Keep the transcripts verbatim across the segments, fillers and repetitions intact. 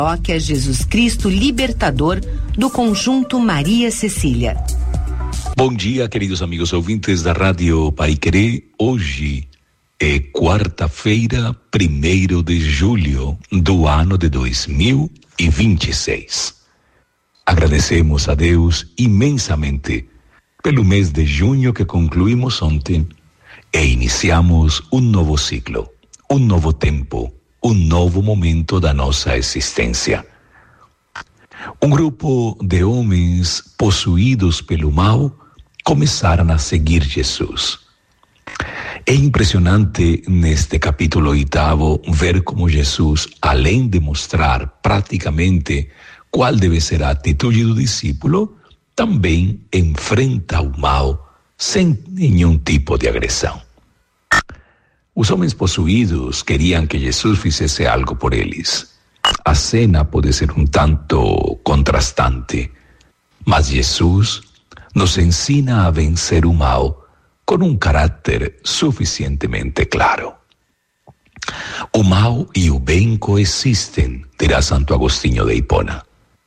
Paróquia Jesus Cristo Libertador do Conjunto Maria Cecília. Bom dia, queridos amigos ouvintes da Rádio Paiquerê. Hoje é quarta-feira, primeiro de julho do ano de dois mil e vinte e seis. Agradecemos a Deus imensamente pelo mês de junho que concluímos ontem e iniciamos um novo ciclo, um novo tempo, um novo momento da nossa existência. Um grupo de homens possuídos pelo mal começaram a seguir Jesus. É impressionante neste capítulo oitavo ver como Jesus, além de mostrar praticamente qual deve ser a atitude do discípulo, também enfrenta o mal sem nenhum tipo de agressão. Os homens possuídos queriam que Jesus fizesse algo por eles. A cena pode ser um tanto contrastante, mas Jesus nos ensina a vencer o mal com um caráter suficientemente claro. O mal e o bem coexistem, dirá Santo Agostinho de Hipona.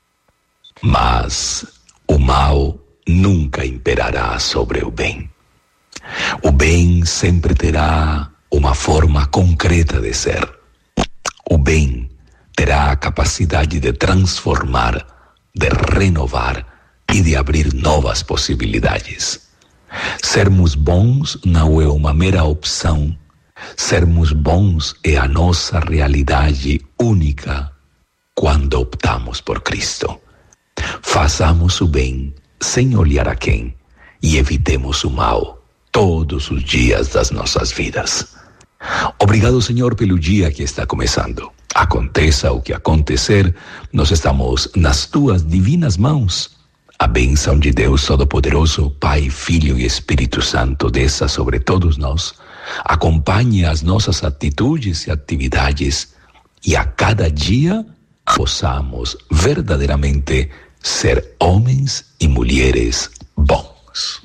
Mas o mal nunca imperará sobre o bem. O bem sempre terá uma forma concreta de ser. O bem terá a capacidade de transformar, de renovar e de abrir novas possibilidades. Sermos bons não é uma mera opção. Sermos bons é a nossa realidade única quando optamos por Cristo. Façamos o bem sem olhar a quem e evitemos o mal todos os dias das nossas vidas. Obrigado, Senhor, pelo dia que está começando. Aconteça o que acontecer, nós estamos nas tuas divinas mãos. A bênção de Deus Todo-Poderoso, Pai, Filho e Espírito Santo, desça sobre todos nós, acompanhe as nossas atitudes e atividades e a cada dia possamos verdadeiramente ser homens e mulheres bons.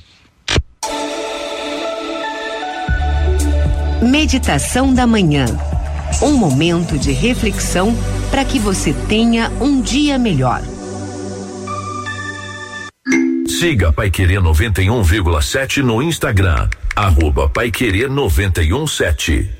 Meditação da manhã. Um momento de reflexão para que você tenha um dia melhor. Siga Paiquerê noventa e um vírgula sete no Instagram, arroba Paiquerê noventa e um sete.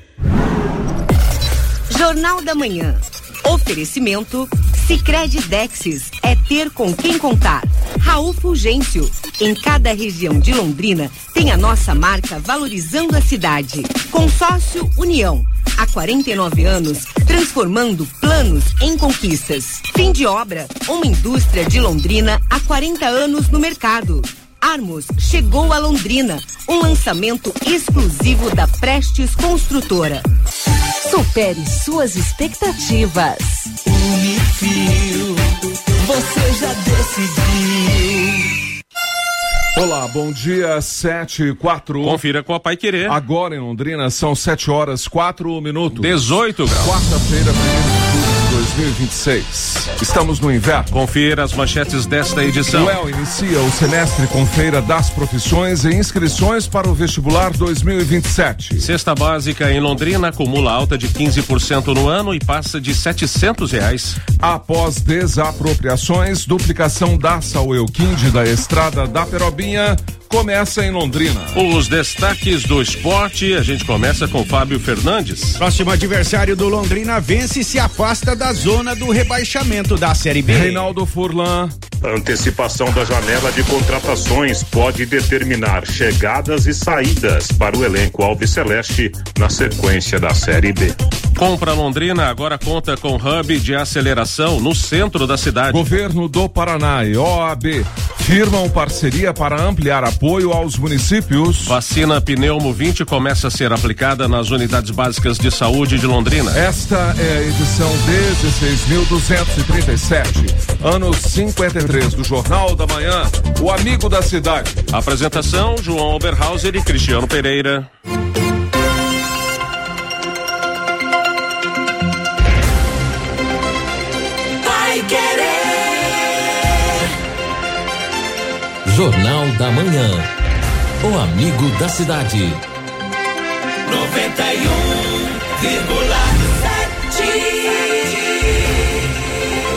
Jornal da Manhã. Oferecimento Sicredi Dexis, é ter com quem contar. Raul Fulgêncio, em cada região de Londrina tem a nossa marca valorizando a cidade. Consórcio União, há quarenta e nove anos transformando planos em conquistas. Fim de obra, uma indústria de Londrina há quarenta anos no mercado. Armos chegou a Londrina, um lançamento exclusivo da Prestes Construtora. Supere suas expectativas. Unifil, você já decidiu. Olá, bom dia, sete e quatro. Confira com a Paiquerê. Agora em Londrina são sete horas, quatro minutos. dezoito graus. Quarta-feira, primeiro de julho de dois mil e vinte e seis. Estamos no inverno. Confira as manchetes desta edição. O U E L inicia o semestre com feira das profissões e inscrições para o vestibular dois mil e vinte e sete. Cesta básica em Londrina acumula alta de quinze por cento no ano e passa de setecentos reais. Após desapropriações, duplicação da Saueuquinde da estrada da Perobinha começa em Londrina. Os destaques do esporte, a gente começa com Fábio Fernandes. Próximo adversário do Londrina vence e se afasta da zona do rebaixamento da Série B. Reinaldo Furlan. A antecipação da janela de contratações pode determinar chegadas e saídas para o elenco alviceleste na sequência da Série B. Compra Londrina agora conta com hub de aceleração no centro da cidade. Governo do Paraná e O A B firmam parceria para ampliar apoio aos municípios. Vacina Pneumo vinte começa a ser aplicada nas unidades básicas de saúde de Londrina. Esta é a edição dezesseis mil duzentos e trinta e sete, anos cinquenta e três do Jornal da Manhã, o amigo da cidade. Apresentação: João Oberhauser e Cristiano Pereira. Jornal da Manhã, o amigo da cidade. noventa e um vírgula sete.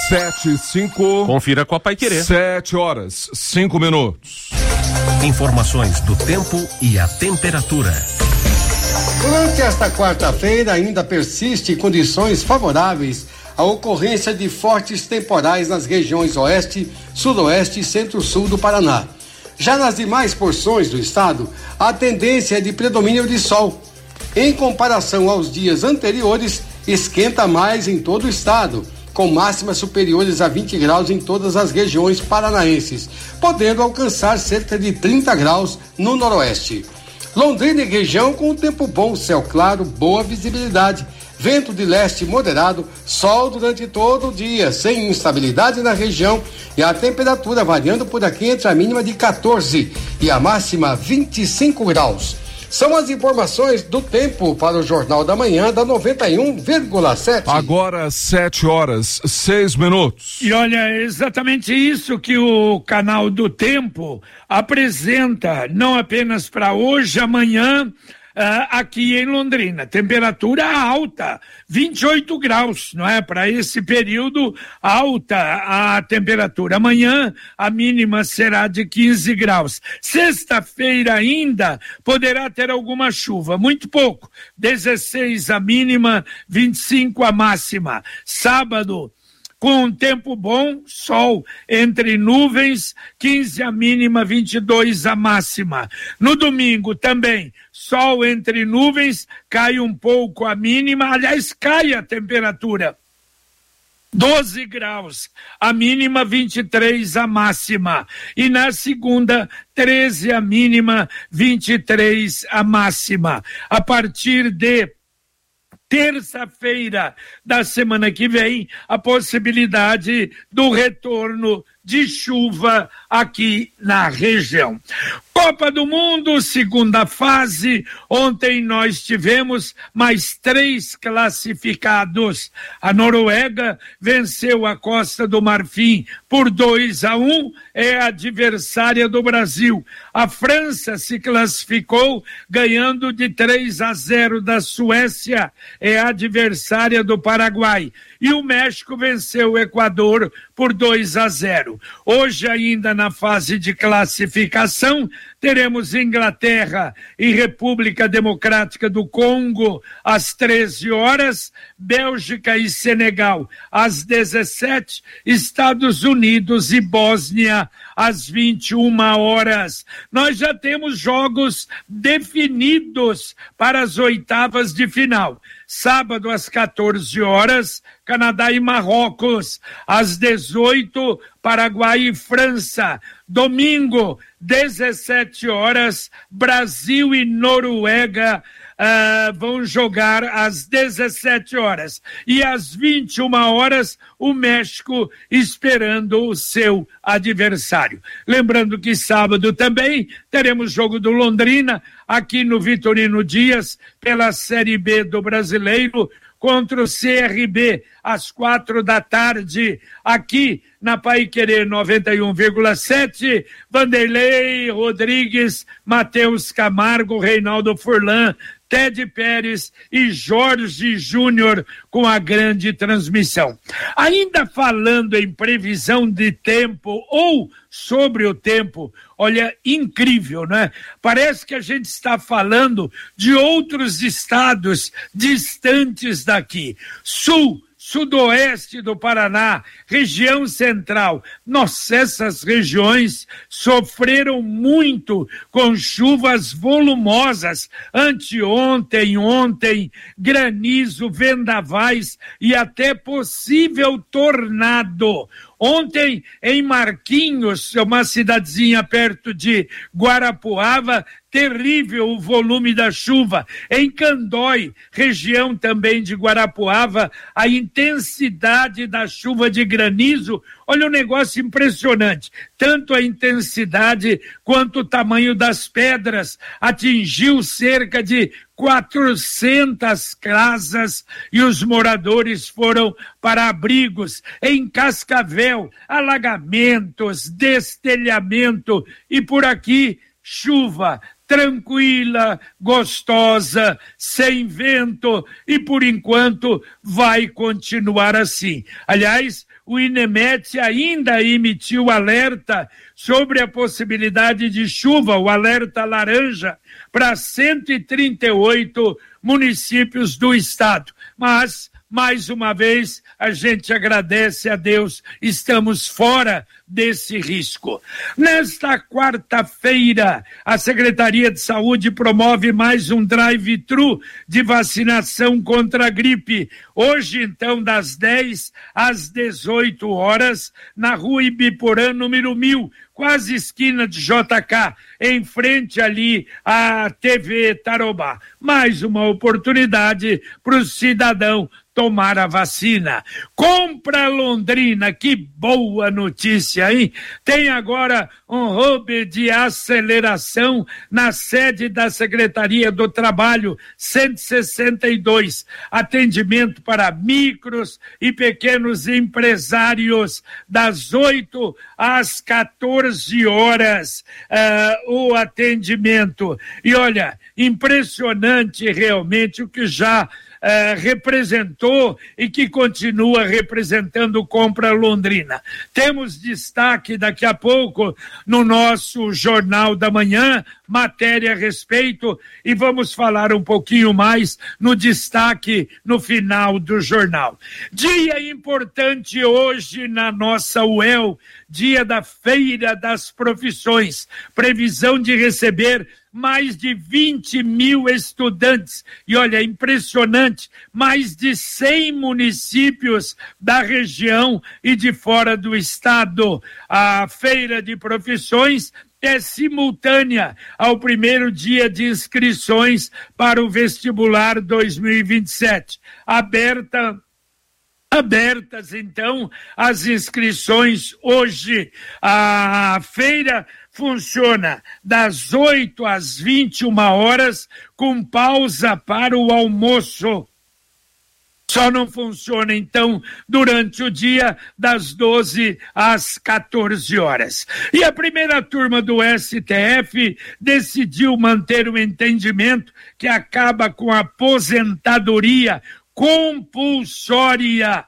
Sete, cinco. Confira com a Paiquerê. Sete horas, cinco minutos. Informações do tempo e a temperatura. Durante esta quarta-feira ainda persiste condições favoráveis à ocorrência de fortes temporais nas regiões oeste, sudoeste e centro-sul do Paraná. Já nas demais porções do estado, a tendência é de predomínio de sol. Em comparação aos dias anteriores, esquenta mais em todo o estado, com máximas superiores a vinte graus em todas as regiões paranaenses, podendo alcançar cerca de trinta graus no noroeste. Londrina e região com tempo bom, céu claro, boa visibilidade, vento de leste moderado, sol durante todo o dia, sem instabilidade na região e a temperatura variando por aqui entre a mínima de quatorze e a máxima vinte e cinco graus. São as informações do tempo para o Jornal da Manhã da noventa e um vírgula sete. Agora sete horas, seis minutos. E olha, é exatamente isso que o canal do Tempo apresenta, não apenas para hoje, amanhã, Uh, aqui em Londrina, temperatura alta, vinte e oito graus, não é? Para esse período, alta a temperatura. Amanhã, a mínima será de quinze graus. Sexta-feira ainda poderá ter alguma chuva, muito pouco, dezesseis a mínima, vinte e cinco a máxima. Sábado, com um tempo bom, sol entre nuvens, quinze a mínima, vinte e dois a máxima. No domingo também, sol entre nuvens, cai um pouco a mínima, aliás, cai a temperatura. doze graus, a mínima vinte e três a máxima. E na segunda, treze a mínima, vinte e três a máxima. A partir de terça-feira da semana que vem, a possibilidade do retorno de chuva aqui na região. Copa do Mundo, segunda fase. Ontem nós tivemos mais três classificados. A Noruega venceu a Costa do Marfim por dois a um, é adversária do Brasil. A França se classificou ganhando de três a zero da Suécia, é adversária do Paraguai. E o México venceu o Equador por dois a zero. Hoje, ainda na fase de classificação, teremos Inglaterra e República Democrática do Congo às treze horas, Bélgica e Senegal às dezessete, Estados Unidos e Bósnia às vinte e uma horas. Nós já temos jogos definidos para as oitavas de final. Sábado às quatorze horas, Canadá e Marrocos. Às dezoito, Paraguai e França. Domingo, dezessete horas, Brasil e Noruega uh, vão jogar às dezessete horas. E às vinte e uma horas, o México esperando o seu adversário. Lembrando que sábado também teremos jogo do Londrina, aqui no Vitorino Dias, pela Série B do Brasileiro, contra o C R B, às quatro da tarde, aqui na Paiquerê noventa e um vírgula sete, Vanderlei Rodrigues, Matheus Camargo, Reinaldo Furlan, Ted Pérez e Jorge Júnior com a grande transmissão. Ainda falando em previsão de tempo ou sobre o tempo, olha, incrível, né? Parece que a gente está falando de outros estados distantes daqui. Sul, sudoeste do Paraná, região central. Nossa, essas regiões sofreram muito com chuvas volumosas anteontem, ontem, granizo, vendavais e até possível tornado. Ontem, em Marquinhos, uma cidadezinha perto de Guarapuava, terrível o volume da chuva. Em Candói, região também de Guarapuava, a intensidade da chuva de granizo, olha um negócio impressionante. Tanto a intensidade quanto o tamanho das pedras atingiu cerca de quatrocentas casas e os moradores foram para abrigos. Em Cascavel, alagamentos, destelhamento e por aqui chuva tranquila, gostosa, sem vento e por enquanto vai continuar assim. Aliás, o INEMET ainda emitiu alerta sobre a possibilidade de chuva, o alerta laranja, para cento e trinta e oito municípios do estado. Mas, mais uma vez, a gente agradece a Deus, estamos fora desse risco. Nesta quarta-feira, a Secretaria de Saúde promove mais um drive-thru de vacinação contra a gripe. Hoje, então, das dez às dezoito horas, na rua Ibiporã, número mil, quase esquina de J K, em frente ali à T V Tarobá. Mais uma oportunidade para o cidadão tomar a vacina. Compra Londrina, que boa notícia, hein? Tem agora um hub de aceleração na sede da Secretaria do Trabalho, cento e sessenta e dois. Atendimento para micros e pequenos empresários, das oito às quatorze horas, uh, o atendimento. E olha, impressionante realmente o que já Uh, representou e que continua representando Compra Londrina. Temos destaque daqui a pouco no nosso Jornal da Manhã, matéria a respeito, e vamos falar um pouquinho mais no destaque no final do jornal. Dia importante hoje na nossa U E L, dia da Feira das Profissões, previsão de receber mais de vinte mil estudantes, e olha, impressionante, mais de cem municípios da região e de fora do estado. A Feira de Profissões é simultânea ao primeiro dia de inscrições para o vestibular dois mil e vinte e sete, aberta Abertas, então, as inscrições hoje. A feira funciona das oito às vinte e uma horas, com pausa para o almoço. Só não funciona, então, durante o dia, das doze às quatorze horas. E a primeira turma do S T F decidiu manter o entendimento que acaba com a aposentadoria compulsória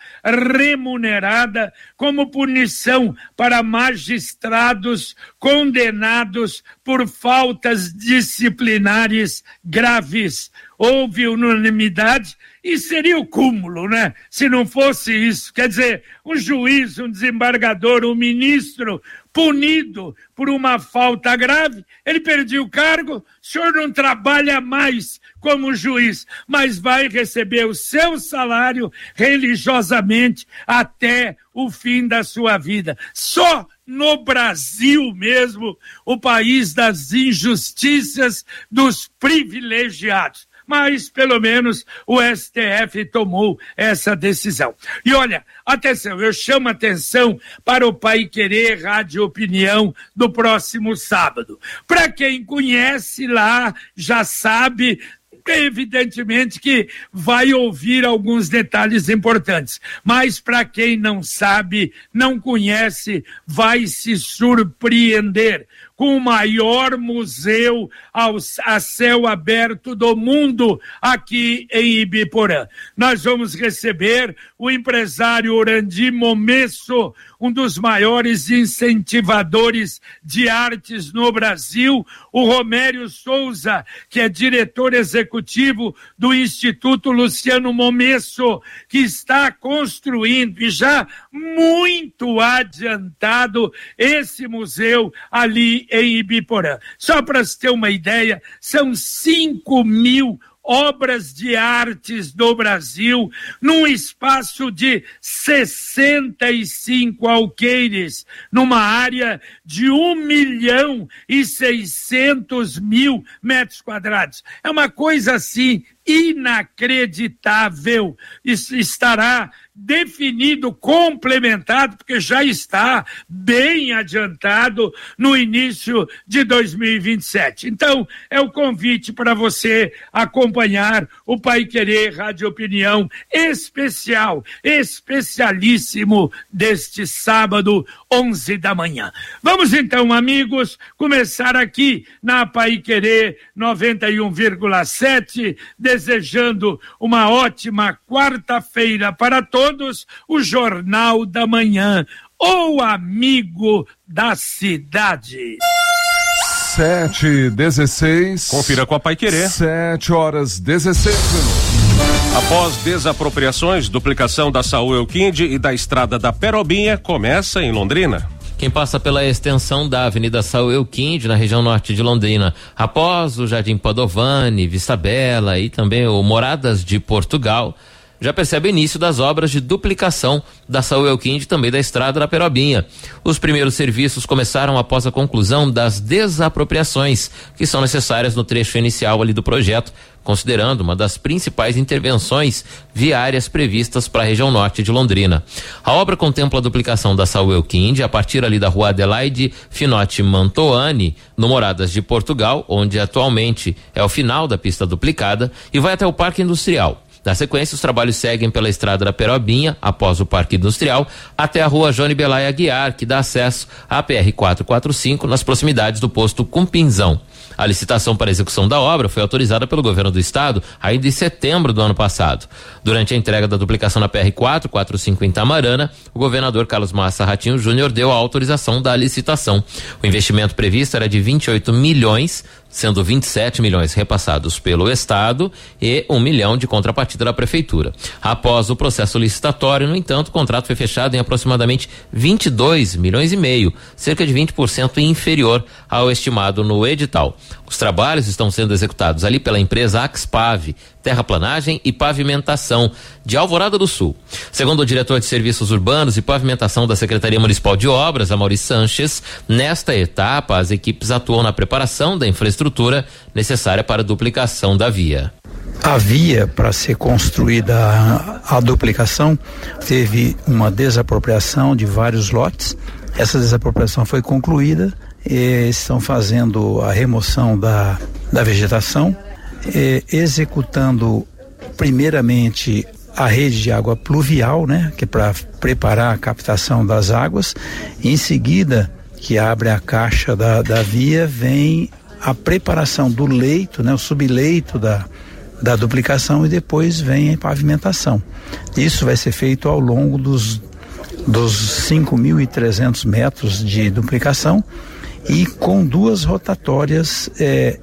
remunerada como punição para magistrados condenados por faltas disciplinares graves. Houve unanimidade e seria o cúmulo, né? Se não fosse isso. Quer dizer, um juiz, um desembargador, um ministro punido por uma falta grave, ele perdeu o cargo, o senhor não trabalha mais como juiz, mas vai receber o seu salário religiosamente até o fim da sua vida. Só no Brasil mesmo, o país das injustiças, dos privilegiados. Mas, pelo menos, o S T F tomou essa decisão. E olha, atenção, eu chamo atenção para o Paiquerê Rádio Opinião do próximo sábado. Para quem conhece lá, já sabe, evidentemente que vai ouvir alguns detalhes importantes, mas para quem não sabe, não conhece, vai se surpreender com o maior museu ao, a céu aberto do mundo aqui em Ibiporã. Nós vamos receber o empresário Orandi Momesso, um dos maiores incentivadores de artes no Brasil, o Romério Souza, que é diretor executivo do Instituto Luciano Momesso, que está construindo e já muito adiantado esse museu ali em Ibiporã. Só para se ter uma ideia, são cinco mil obras de artes do Brasil, num espaço de sessenta e cinco alqueires, numa área de um milhão e seiscentos mil metros quadrados. É uma coisa assim inacreditável. Isso estará definido, complementado, porque já está bem adiantado no início de dois mil e vinte e sete. Então, é o convite para você acompanhar o Paiquerê Rádio Opinião especial, especialíssimo deste sábado, onze da manhã. Vamos então, amigos, começar aqui na Paiquerê noventa e um vírgula sete, desejando uma ótima quarta-feira para todos, o Jornal da Manhã, o amigo da cidade. Sete e dezesseis. Confira com a Paiquerê. Sete horas dezesseis minutos. Após desapropriações, duplicação da Saúl Elquinde e da estrada da Perobinha começa em Londrina. Quem passa pela extensão da Avenida Saúl Elquinde, na região norte de Londrina, após o Jardim Padovani, Vista Bela e também o Moradas de Portugal, já percebe o início das obras de duplicação da Saúl Elquinde e também da estrada da Perobinha. Os primeiros serviços começaram após a conclusão das desapropriações que são necessárias no trecho inicial ali do projeto, considerando uma das principais intervenções viárias previstas para a região norte de Londrina. A obra contempla a duplicação da Saúl Elquinde a partir ali da rua Adelaide Finotti Mantoani, no Moradas de Portugal, onde atualmente é o final da pista duplicada, e vai até o Parque Industrial. Na sequência, os trabalhos seguem pela estrada da Perobinha, após o Parque Industrial, até a rua Johnny Belay Aguiar, que dá acesso à P R quatrocentos e quarenta e cinco, nas proximidades do posto Cumpinzão. A licitação para a execução da obra foi autorizada pelo governo do estado ainda em setembro do ano passado. Durante a entrega da duplicação na P R quatrocentos e quarenta e cinco em Tamarana, o governador Carlos Massa Ratinho Júnior deu a autorização da licitação. O investimento previsto era de vinte e oito milhões, sendo vinte e sete milhões repassados pelo estado e um milhão de contrapartida da prefeitura. Após o processo licitatório, no entanto, o contrato foi fechado em aproximadamente vinte e dois milhões e meio, cerca de vinte por cento inferior ao estimado no edital. Os trabalhos estão sendo executados ali pela empresa Axpave, terraplanagem e pavimentação de Alvorada do Sul. Segundo o diretor de Serviços Urbanos e Pavimentação da Secretaria Municipal de Obras, Amaury Sanches, nesta etapa as equipes atuam na preparação da infraestrutura necessária para a duplicação da via. A via, para ser construída a, a duplicação, teve uma desapropriação de vários lotes. Essa desapropriação foi concluída e estão fazendo a remoção da, da vegetação, e, executando primeiramente a rede de água pluvial, né, que é para preparar a captação das águas. Em seguida, que abre a caixa da, da via, vem a preparação do leito, né, o subleito da da duplicação, e depois vem a pavimentação. Isso vai ser feito ao longo dos dos cinco mil e trezentos metros de duplicação e com duas rotatórias eh,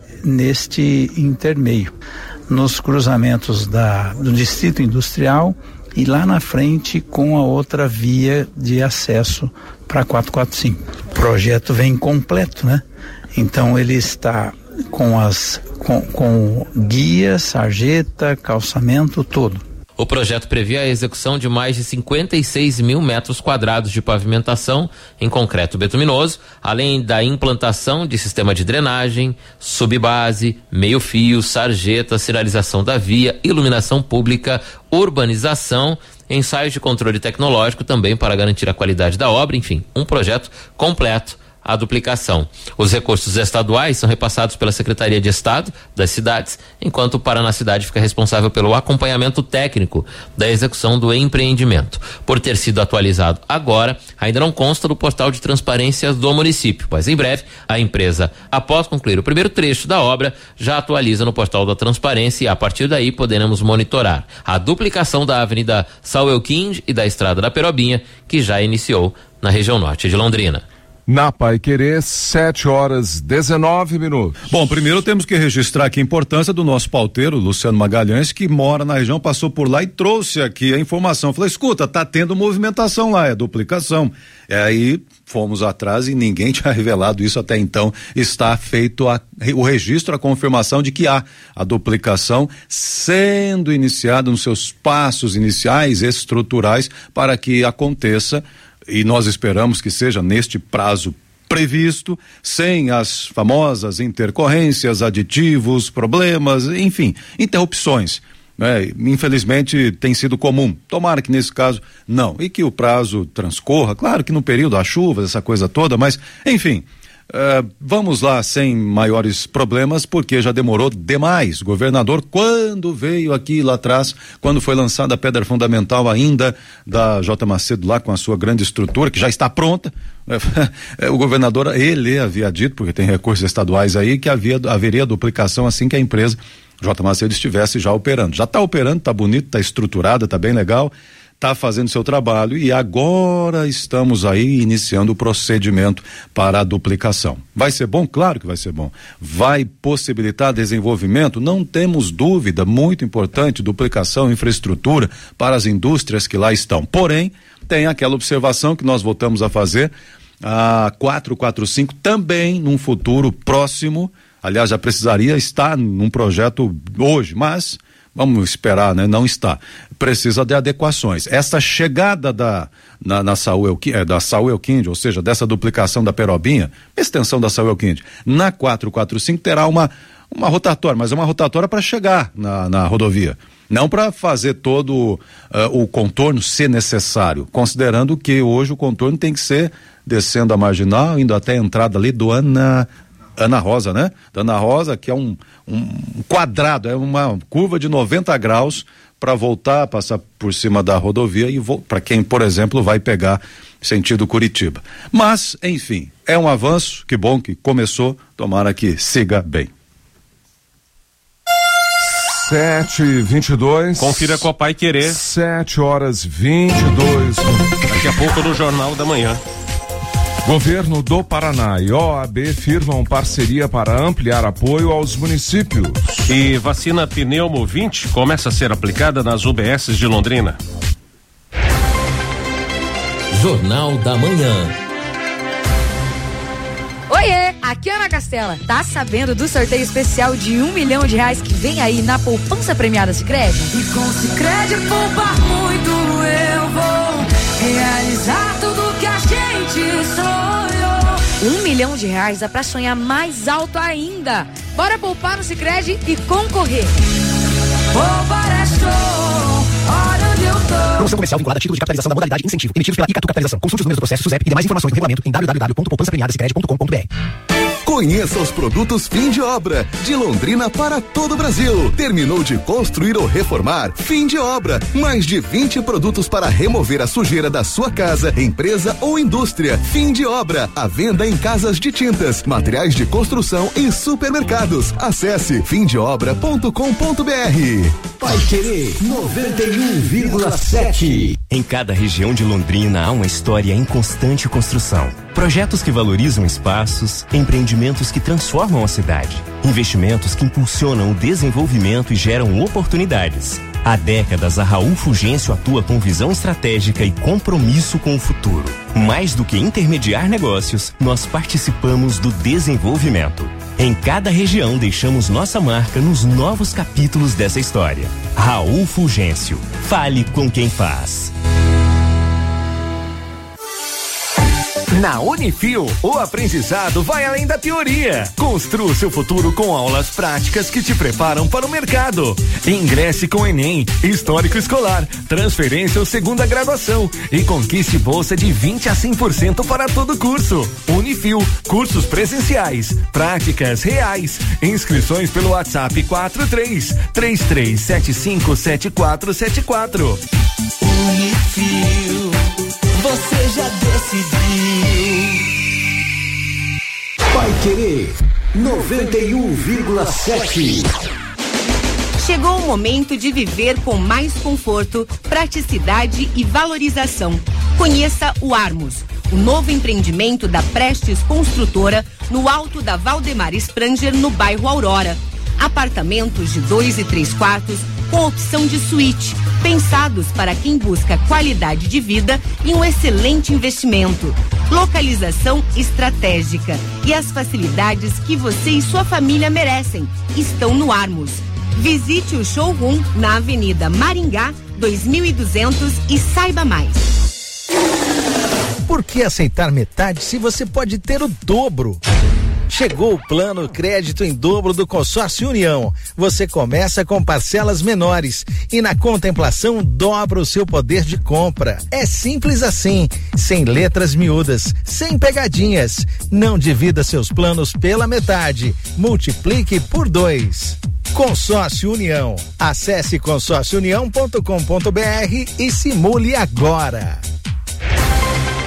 neste intermeio, nos cruzamentos da, do distrito industrial e lá na frente com a outra via de acesso para quatrocentos e quarenta e cinco. O projeto vem completo, né? Então ele está com as com, com guia, sarjeta, calçamento, todo. O projeto previa a execução de mais de cinquenta e seis mil metros quadrados de pavimentação em concreto bituminoso, além da implantação de sistema de drenagem, subbase, meio-fio, sarjeta, sinalização da via, iluminação pública, urbanização, ensaios de controle tecnológico também para garantir a qualidade da obra, enfim, um projeto completo. A duplicação. Os recursos estaduais são repassados pela Secretaria de Estado das cidades, enquanto o Paraná Cidade fica responsável pelo acompanhamento técnico da execução do empreendimento. Por ter sido atualizado agora, ainda não consta do portal de transparências do município, mas em breve a empresa, após concluir o primeiro trecho da obra, já atualiza no portal da transparência e a partir daí poderemos monitorar a duplicação da Avenida Saúl Elquinde e da Estrada da Perobinha, que já iniciou na região norte de Londrina. Na Paiquerê, sete horas dezenove minutos. Bom, primeiro temos que registrar aqui a importância do nosso pauteiro, Luciano Magalhães, que mora na região, passou por lá e trouxe aqui a informação. Falou, escuta, tá tendo movimentação lá, é duplicação. E aí fomos atrás e ninguém tinha revelado isso até então. Está feito a, o registro, a confirmação de que há a duplicação sendo iniciada nos seus passos iniciais, estruturais, para que aconteça. E nós esperamos que seja neste prazo previsto, sem as famosas intercorrências, aditivos, problemas, enfim, interrupções. Né? Infelizmente tem sido comum. Tomara que nesse caso não. E que o prazo transcorra, claro que no período das chuvas, essa coisa toda, mas enfim. Uh, vamos lá sem maiores problemas, porque já demorou demais. O governador, quando veio aqui lá atrás, quando foi lançada a pedra fundamental ainda da J. Macedo lá com a sua grande estrutura, que já está pronta, o governador, ele havia dito, porque tem recursos estaduais aí, que havia, haveria duplicação assim que a empresa J. Macedo estivesse já operando. Já está operando, está bonito, está estruturada, está bem legal, está fazendo seu trabalho e agora estamos aí iniciando o procedimento para a duplicação. Vai ser bom? Claro que vai ser bom. Vai possibilitar desenvolvimento? Não temos dúvida, muito importante, duplicação, infraestrutura para as indústrias que lá estão. Porém, tem aquela observação que nós voltamos a fazer, a quatrocentos e quarenta e cinco também num futuro próximo, aliás, já precisaria estar num projeto hoje, mas vamos esperar, né? Não está. Precisa de adequações. Essa chegada da na, na Saúl Elquinde, da Saúl Elquinde, ou seja, dessa duplicação da Perobinha, extensão da Saúl Elquinde, na quatrocentos e quarenta e cinco terá uma uma rotatória, mas é uma rotatória para chegar na, na rodovia, não para fazer todo uh, o contorno, se necessário, considerando que hoje o contorno tem que ser descendo a marginal, indo até a entrada ali do Ana Ana Rosa, né? Da Ana Rosa, que é um, um quadrado, é uma curva de noventa graus para voltar, passar por cima da rodovia e para quem, por exemplo, vai pegar sentido Curitiba. Mas, enfim, é um avanço, que bom que começou, tomara que siga bem. Sete e vinte e dois. Confira com a Pai Querer. Sete horas vinte e dois. Daqui a pouco no Jornal da Manhã. Governo do Paraná e O A B firmam parceria para ampliar apoio aos municípios. E vacina Pneumo vinte começa a ser aplicada nas U B S de Londrina. Jornal da Manhã. Oiê, aqui é Ana Castela. Tá sabendo do sorteio especial de um milhão de reais que vem aí na poupança premiada Sicredi? E com Sicredi poupar muito eu vou realizar tudo que a gente sonhou. Um milhão de reais dá pra sonhar mais alto ainda. Bora poupar no Sicredi e concorrer. Poupar é show, olha onde eu tô. Promoção comercial vinculada a título de capitalização da modalidade incentivo, emitidos pela Icatu Capitalização. Consulte os números do processo SUSEP e demais informações no regulamento em w w w ponto poupança premiada sicredi ponto com ponto b r. Conheça os produtos Fim de Obra, de Londrina para todo o Brasil. Terminou de construir ou reformar? Fim de Obra. Mais de vinte produtos para remover a sujeira da sua casa, empresa ou indústria. Fim de Obra. A venda em casas de tintas, materiais de construção e supermercados. Acesse fim de obra ponto com ponto b r. Pai Querer noventa e um vírgula sete. Em cada região de Londrina há uma história em constante construção. Projetos que valorizam espaços, empreendimentos que transformam a cidade, investimentos que impulsionam o desenvolvimento e geram oportunidades. Há décadas, a Raul Fulgêncio atua com visão estratégica e compromisso com o futuro. Mais do que intermediar negócios, nós participamos do desenvolvimento. Em cada região, deixamos nossa marca nos novos capítulos dessa história. Raul Fulgêncio. Fale com quem faz. Na Unifil, o aprendizado vai além da teoria. Construa seu futuro com aulas práticas que te preparam para o mercado. Ingresse com Enem, Histórico Escolar, Transferência ou Segunda Graduação e conquiste bolsa de vinte a cem por cento para todo curso. Unifil, cursos presenciais, práticas reais. Inscrições pelo WhatsApp quatro três três três sete cinco sete quatro sete quatro. Unifil, você já decidiu. Pai Querer noventa e um vírgula sete. Chegou o momento de viver com mais conforto, praticidade e valorização. Conheça o Armos, o novo empreendimento da Prestes Construtora no alto da Valdemar Spranger, no bairro Aurora. Apartamentos de dois e três quartos com opção de suíte, pensados para quem busca qualidade de vida e um excelente investimento. Localização estratégica e as facilidades que você e sua família merecem estão no Armos. Visite o showroom na Avenida Maringá dois mil e duzentos e saiba mais. Por que aceitar metade se você pode ter o dobro? Chegou o plano crédito em dobro do Consórcio União. Você começa com parcelas menores e na contemplação dobra o seu poder de compra. É simples assim, sem letras miúdas, sem pegadinhas. Não divida seus planos pela metade, multiplique por dois. Consórcio União. Acesse consórcio união ponto com ponto b r e simule agora.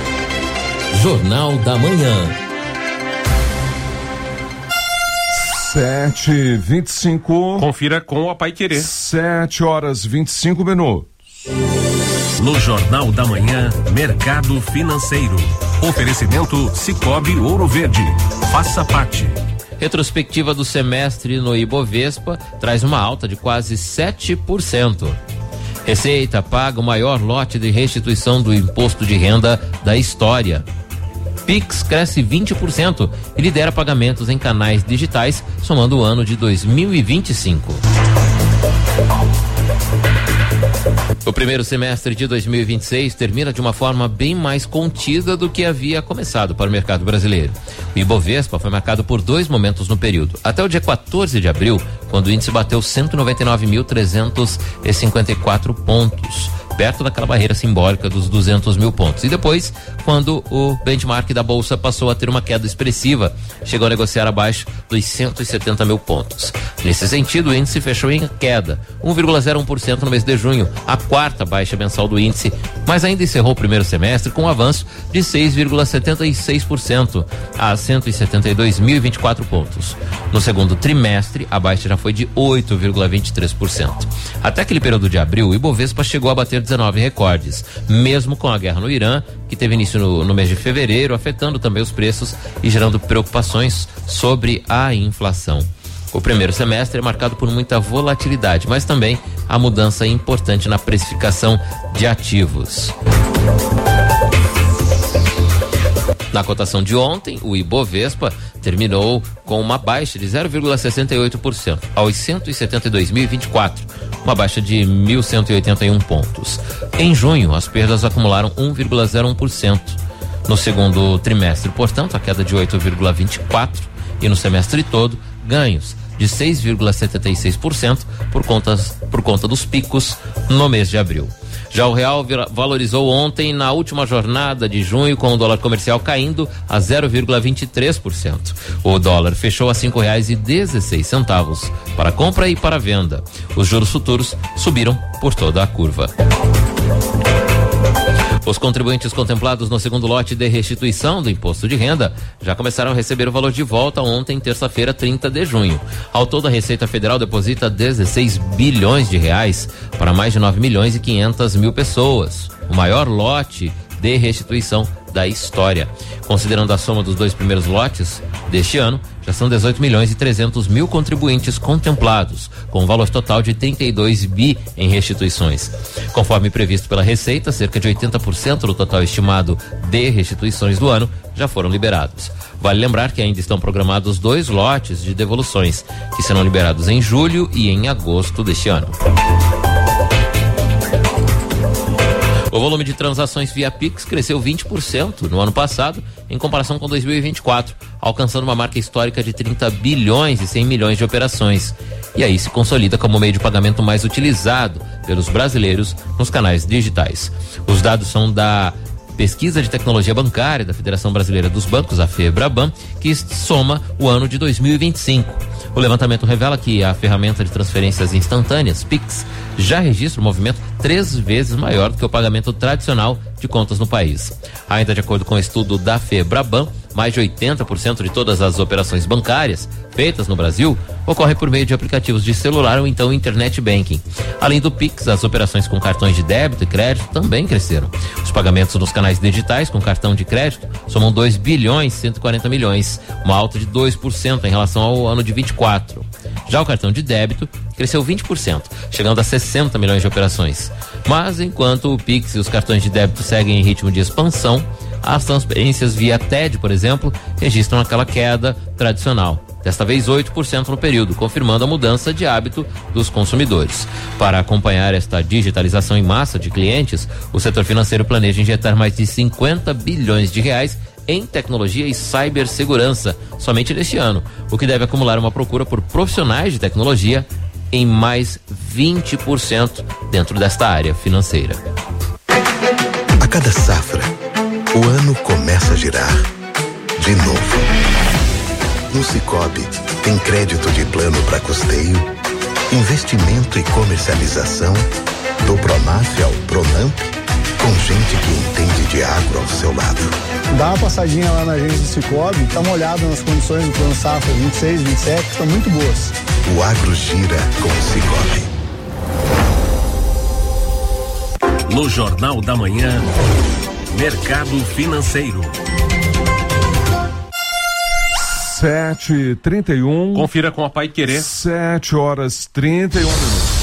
Jornal da Manhã. Sete e vinte e cinco. Confira com a Paiquerê. Sete horas vinte e cinco minutos. No Jornal da Manhã, Mercado Financeiro. Oferecimento Cicobi Ouro Verde. Faça parte. Retrospectiva do semestre no Ibovespa traz uma alta de quase sete por cento. Receita paga o maior lote de restituição do imposto de renda da história. Pix cresce vinte por cento e lidera pagamentos em canais digitais, somando o ano de dois mil e vinte e cinco. O primeiro semestre de dois mil e vinte e seis termina de uma forma bem mais contida do que havia começado para o mercado brasileiro. O Ibovespa foi marcado por dois momentos no período. Até o dia quatorze de abril, quando o índice bateu cento e noventa e nove mil trezentos e cinquenta e quatro pontos, perto daquela barreira simbólica dos duzentos mil pontos. E depois, quando o benchmark da Bolsa passou a ter uma queda expressiva, chegou a negociar abaixo dos cento e setenta mil pontos. Nesse sentido, o índice fechou em queda, um vírgula zero um por cento no mês de junho, a quarta baixa mensal do índice, mas ainda encerrou o primeiro semestre com um avanço de seis vírgula setenta e seis por cento a cento e setenta e dois mil e vinte e quatro pontos. No segundo trimestre, a baixa já foi de oito vírgula vinte e três por cento. Até aquele período de abril, o Ibovespa chegou a bater dezenove recordes, mesmo com a guerra no Irã, que teve início no, no mês de fevereiro, afetando também os preços e gerando preocupações sobre a inflação. O primeiro semestre é marcado por muita volatilidade, mas também a mudança importante na precificação de ativos. Na cotação de ontem, o Ibovespa terminou com uma baixa de zero vírgula sessenta e oito por cento aos cento e setenta e dois mil e vinte e quatro, uma baixa de mil cento e oitenta e um pontos. Em junho, as perdas acumularam um vírgula zero um por cento. No segundo trimestre, portanto, a queda de oito vírgula vinte e quatro por cento e no semestre todo, ganhos de seis vírgula setenta e seis por cento por conta, por conta dos picos no mês de abril. Já o real valorizou ontem na última jornada de junho, com o dólar comercial caindo a zero vírgula vinte e três por cento. O dólar fechou a cinco reais e dezesseis centavos para compra e para venda. Os juros futuros subiram por toda a curva. Os contribuintes contemplados no segundo lote de restituição do imposto de renda já começaram a receber o valor de volta ontem, terça-feira, trinta de junho. Ao todo, a Receita Federal deposita dezesseis bilhões de reais para mais de nove milhões e quinhentas mil pessoas. O maior lote de restituição da história. Considerando a soma dos dois primeiros lotes deste ano, já são dezoito milhões e trezentos mil contribuintes contemplados, com um valor total de trinta e dois bi em restituições. Conforme previsto pela Receita, cerca de oitenta por cento do total estimado de restituições do ano já foram liberados. Vale lembrar que ainda estão programados dois lotes de devoluções, que serão liberados em julho e em agosto deste ano. O volume de transações via Pix cresceu vinte por cento no ano passado, em comparação com dois mil e vinte e quatro, alcançando uma marca histórica de trinta bilhões e cem milhões de operações. E aí se consolida como o meio de pagamento mais utilizado pelos brasileiros nos canais digitais. Os dados são da Pesquisa de Tecnologia Bancária da Federação Brasileira dos Bancos, a FEBRABAN, que soma o ano de dois mil e vinte e cinco. O levantamento revela que a ferramenta de transferências instantâneas, Pix, já registra um movimento três vezes maior do que o pagamento tradicional de contas no país. Ainda de acordo com o estudo da FEBRABAN, mais de oitenta por cento de todas as operações bancárias feitas no Brasil ocorrem por meio de aplicativos de celular ou então internet banking. Além do Pix, as operações com cartões de débito e crédito também cresceram. Os pagamentos nos canais digitais com cartão de crédito somam dois bilhões e cento e quarenta milhões, uma alta de dois por cento em relação ao ano de vinte e quatro. Já o cartão de débito cresceu vinte por cento, chegando a sessenta milhões de operações. Mas enquanto o Pix e os cartões de débito seguem em ritmo de expansão, as transferências via T E D, por exemplo, registram aquela queda tradicional. Desta vez oito por cento no período, confirmando a mudança de hábito dos consumidores. Para acompanhar esta digitalização em massa de clientes, o setor financeiro planeja injetar mais de cinquenta bilhões de reais em tecnologia e cibersegurança somente neste ano, o que deve acumular uma procura por profissionais de tecnologia em mais vinte por cento dentro desta área financeira. A cada safra, o ano começa a girar de novo. No Cicobi, tem crédito de plano para custeio, investimento e comercialização, do Pronaf ao Pronamp, com gente que entende de agro ao seu lado. Dá uma passadinha lá na agência do Cicobi, dá uma olhada nas condições do plano safra vinte e seis, vinte e sete, estão muito boas. O agro gira com o Cicobi. No Jornal da Manhã, Mercado Financeiro. Sete e trinta e um. Confira com a Paiquerê. Sete horas trinta e um minutos.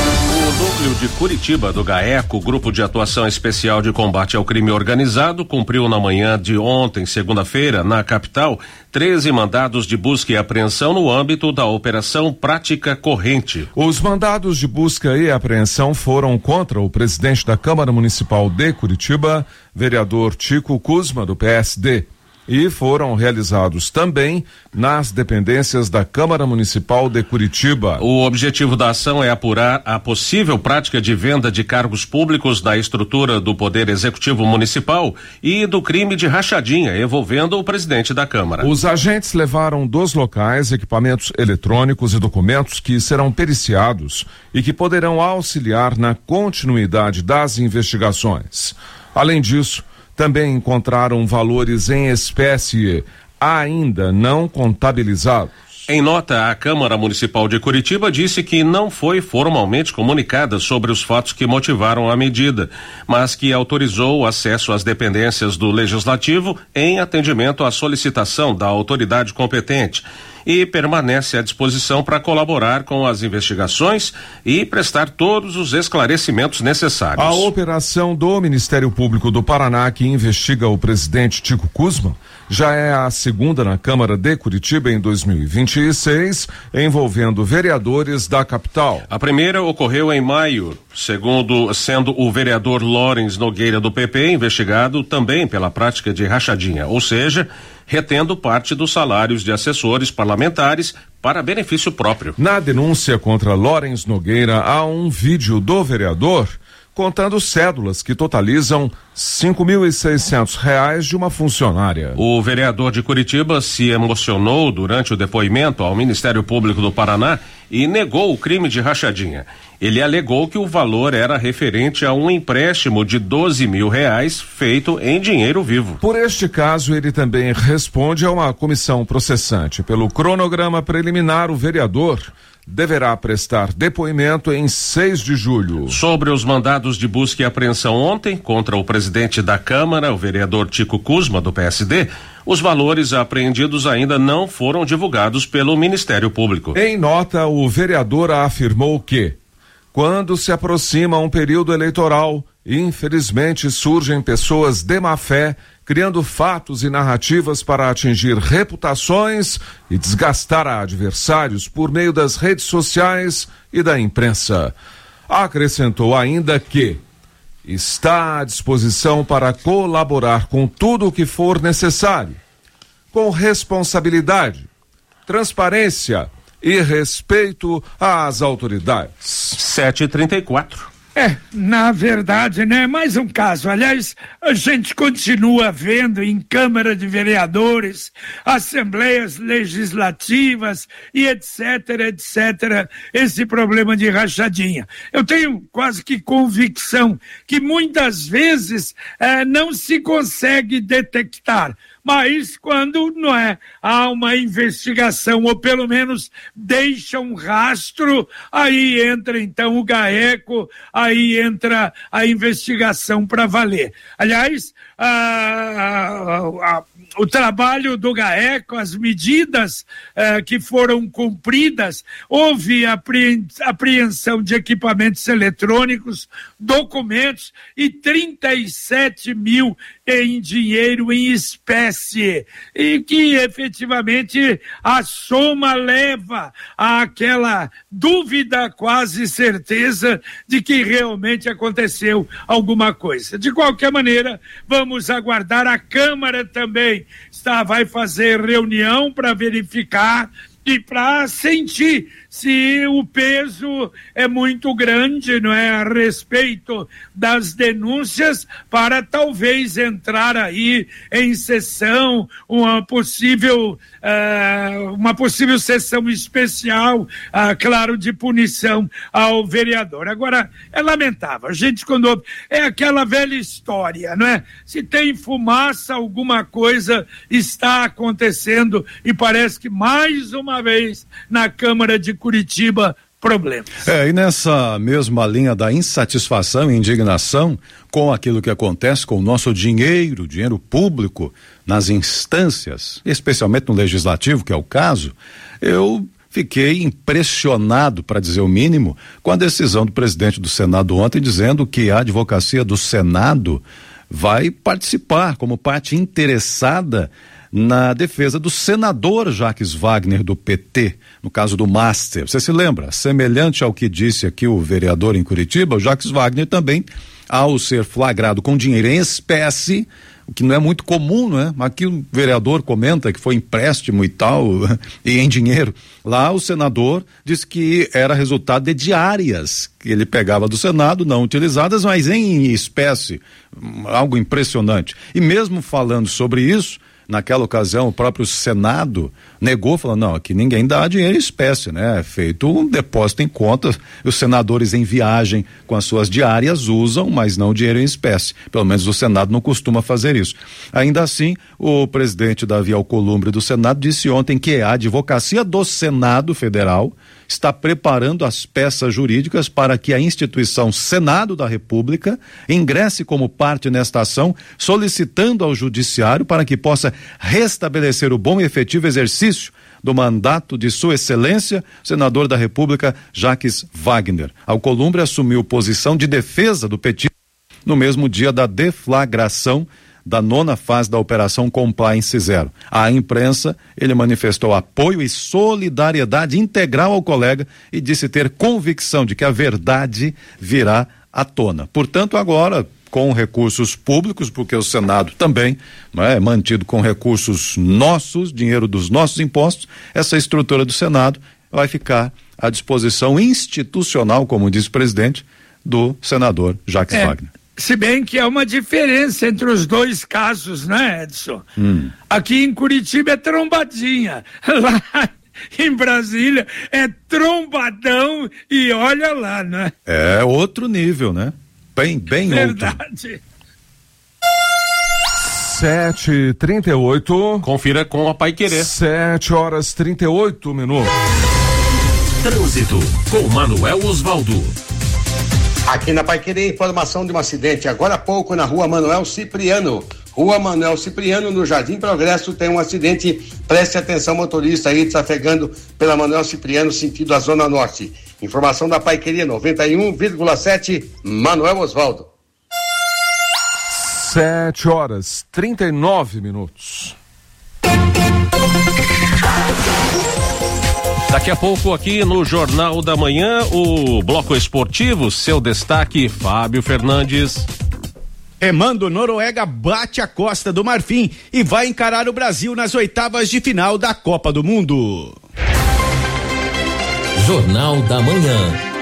O núcleo de Curitiba do GAECO, Grupo de Atuação Especial de Combate ao Crime Organizado, cumpriu na manhã de ontem, segunda-feira, na capital, treze mandados de busca e apreensão no âmbito da Operação Prática Corrente. Os mandados de busca e apreensão foram contra o presidente da Câmara Municipal de Curitiba, vereador Tico Kuzma, do P S D. E foram realizados também nas dependências da Câmara Municipal de Curitiba. O objetivo da ação é apurar a possível prática de venda de cargos públicos da estrutura do Poder Executivo Municipal e do crime de rachadinha envolvendo o presidente da Câmara. Os agentes levaram dos locais equipamentos eletrônicos e documentos que serão periciados e que poderão auxiliar na continuidade das investigações. Além disso, também encontraram valores em espécie ainda não contabilizados. Em nota, a Câmara Municipal de Curitiba disse que não foi formalmente comunicada sobre os fatos que motivaram a medida, mas que autorizou o acesso às dependências do Legislativo em atendimento à solicitação da autoridade competente e permanece à disposição para colaborar com as investigações e prestar todos os esclarecimentos necessários. A operação do Ministério Público do Paraná, que investiga o presidente Tico Kuzma, já é a segunda na Câmara de Curitiba em dois mil e vinte e seis, envolvendo vereadores da capital. A primeira ocorreu em maio, segundo sendo o vereador Lawrence Nogueira do P P investigado também pela prática de rachadinha, ou seja, retendo parte dos salários de assessores parlamentares para benefício próprio. Na denúncia contra Lawrence Nogueira há um vídeo do vereador contando cédulas que totalizam cinco mil e seiscentos reais de uma funcionária. O vereador de Curitiba se emocionou durante o depoimento ao Ministério Público do Paraná e negou o crime de rachadinha. Ele alegou que o valor era referente a um empréstimo de doze mil reais feito em dinheiro vivo. Por este caso, ele também responde a uma comissão processante. Pelo cronograma preliminar, o vereador deverá prestar depoimento em seis de julho. Sobre os mandados de busca e apreensão ontem contra o presidente da Câmara, o vereador Tico Kuzma, do P S D, os valores apreendidos ainda não foram divulgados pelo Ministério Público. Em nota, o vereador afirmou que, quando se aproxima um período eleitoral, infelizmente surgem pessoas de má fé criando fatos e narrativas para atingir reputações e desgastar adversários por meio das redes sociais e da imprensa. Acrescentou ainda que está à disposição para colaborar com tudo o que for necessário, com responsabilidade, transparência e respeito às autoridades. sete e trinta e quatro. É, na verdade, né? Mais um caso. Aliás, a gente continua vendo em Câmara de Vereadores, Assembleias Legislativas e etc, etc, esse problema de rachadinha. Eu tenho quase que convicção que muitas vezes eh, não se consegue detectar. Mas quando não é, há uma investigação, ou pelo menos deixa um rastro, aí entra então o GAECO, aí entra a investigação para valer. Aliás, a, a, a, o trabalho do GAECO, as medidas eh, que foram cumpridas, houve apreensão de equipamentos eletrônicos, documentos e trinta e sete mil em dinheiro em espécie, e que efetivamente a soma leva àquela dúvida, quase certeza de que realmente aconteceu alguma coisa. De qualquer maneira, vamos aguardar. A Câmara também está, vai fazer reunião para verificar e para sentir se o peso é muito grande, não é, a respeito das denúncias, para talvez entrar aí em sessão, uma possível uh, uma possível sessão especial, uh, claro, de punição ao vereador. Agora, é lamentável, a gente quando ouve, é aquela velha história, não é? Se tem fumaça, alguma coisa está acontecendo, e parece que mais uma vez na Câmara de Curitiba, problemas. É, e nessa mesma linha da insatisfação e indignação com aquilo que acontece com o nosso dinheiro, dinheiro público, nas instâncias, especialmente no Legislativo, que é o caso, eu fiquei impressionado, para dizer o mínimo, com a decisão do presidente do Senado ontem, dizendo que a advocacia do Senado vai participar como parte interessada na defesa do senador Jacques Wagner, do P T, no caso do Master. Você se lembra? Semelhante ao que disse aqui o vereador em Curitiba, o Jacques Wagner também, ao ser flagrado com dinheiro em espécie, o que não é muito comum, não é? Aqui o vereador comenta que foi empréstimo e tal, e em dinheiro. Lá o senador disse que era resultado de diárias que ele pegava do Senado, não utilizadas, mas em espécie, algo impressionante. E mesmo falando sobre isso, naquela ocasião o próprio Senado negou, falando, não, aqui ninguém dá dinheiro em espécie, né? É feito um depósito em conta, os senadores em viagem com as suas diárias usam, mas não dinheiro em espécie, pelo menos o Senado não costuma fazer isso. Ainda assim, o presidente Davi Alcolumbre do Senado disse ontem que a advocacia do Senado Federal está preparando as peças jurídicas para que a instituição Senado da República ingresse como parte nesta ação, solicitando ao Judiciário para que possa restabelecer o bom e efetivo exercício do mandato de Sua Excelência, senador da República, Jacques Wagner. Alcolumbre assumiu posição de defesa do petista no mesmo dia da deflagração da nona fase da Operação Compliance Zero. À imprensa, ele manifestou apoio e solidariedade integral ao colega e disse ter convicção de que a verdade virá à tona. Portanto, agora, com recursos públicos, porque o Senado também, não é, é mantido com recursos nossos, dinheiro dos nossos impostos, essa estrutura do Senado vai ficar à disposição institucional, como diz o presidente, do senador Jacques é. Wagner. Se bem que há uma diferença entre os dois casos, né, Edson? Hum. Aqui em Curitiba é trombadinha, lá em Brasília é trombadão e olha lá, né? É outro nível, né? Bem, bem Verdade. outro. Sete e trinta e oito. Confira com a Paiquerê. Sete horas trinta e oito minutos. Trânsito com Manuel Osvaldo. Aqui na Paiquerê, informação de um acidente agora há pouco na rua Manuel Cipriano. Rua Manuel Cipriano, no Jardim Progresso, tem um acidente. Preste atenção, motorista aí trafegando pela Manuel Cipriano, sentido a Zona Norte. Informação da Paiquerê noventa e um vírgula sete, Manuel Osvaldo. Sete horas trinta e nove minutos. Daqui a pouco aqui no Jornal da Manhã, o Bloco Esportivo, seu destaque, Fábio Fernandes. Remando Noruega bate a Costa do Marfim e vai encarar o Brasil nas oitavas de final da Copa do Mundo. Jornal da Manhã.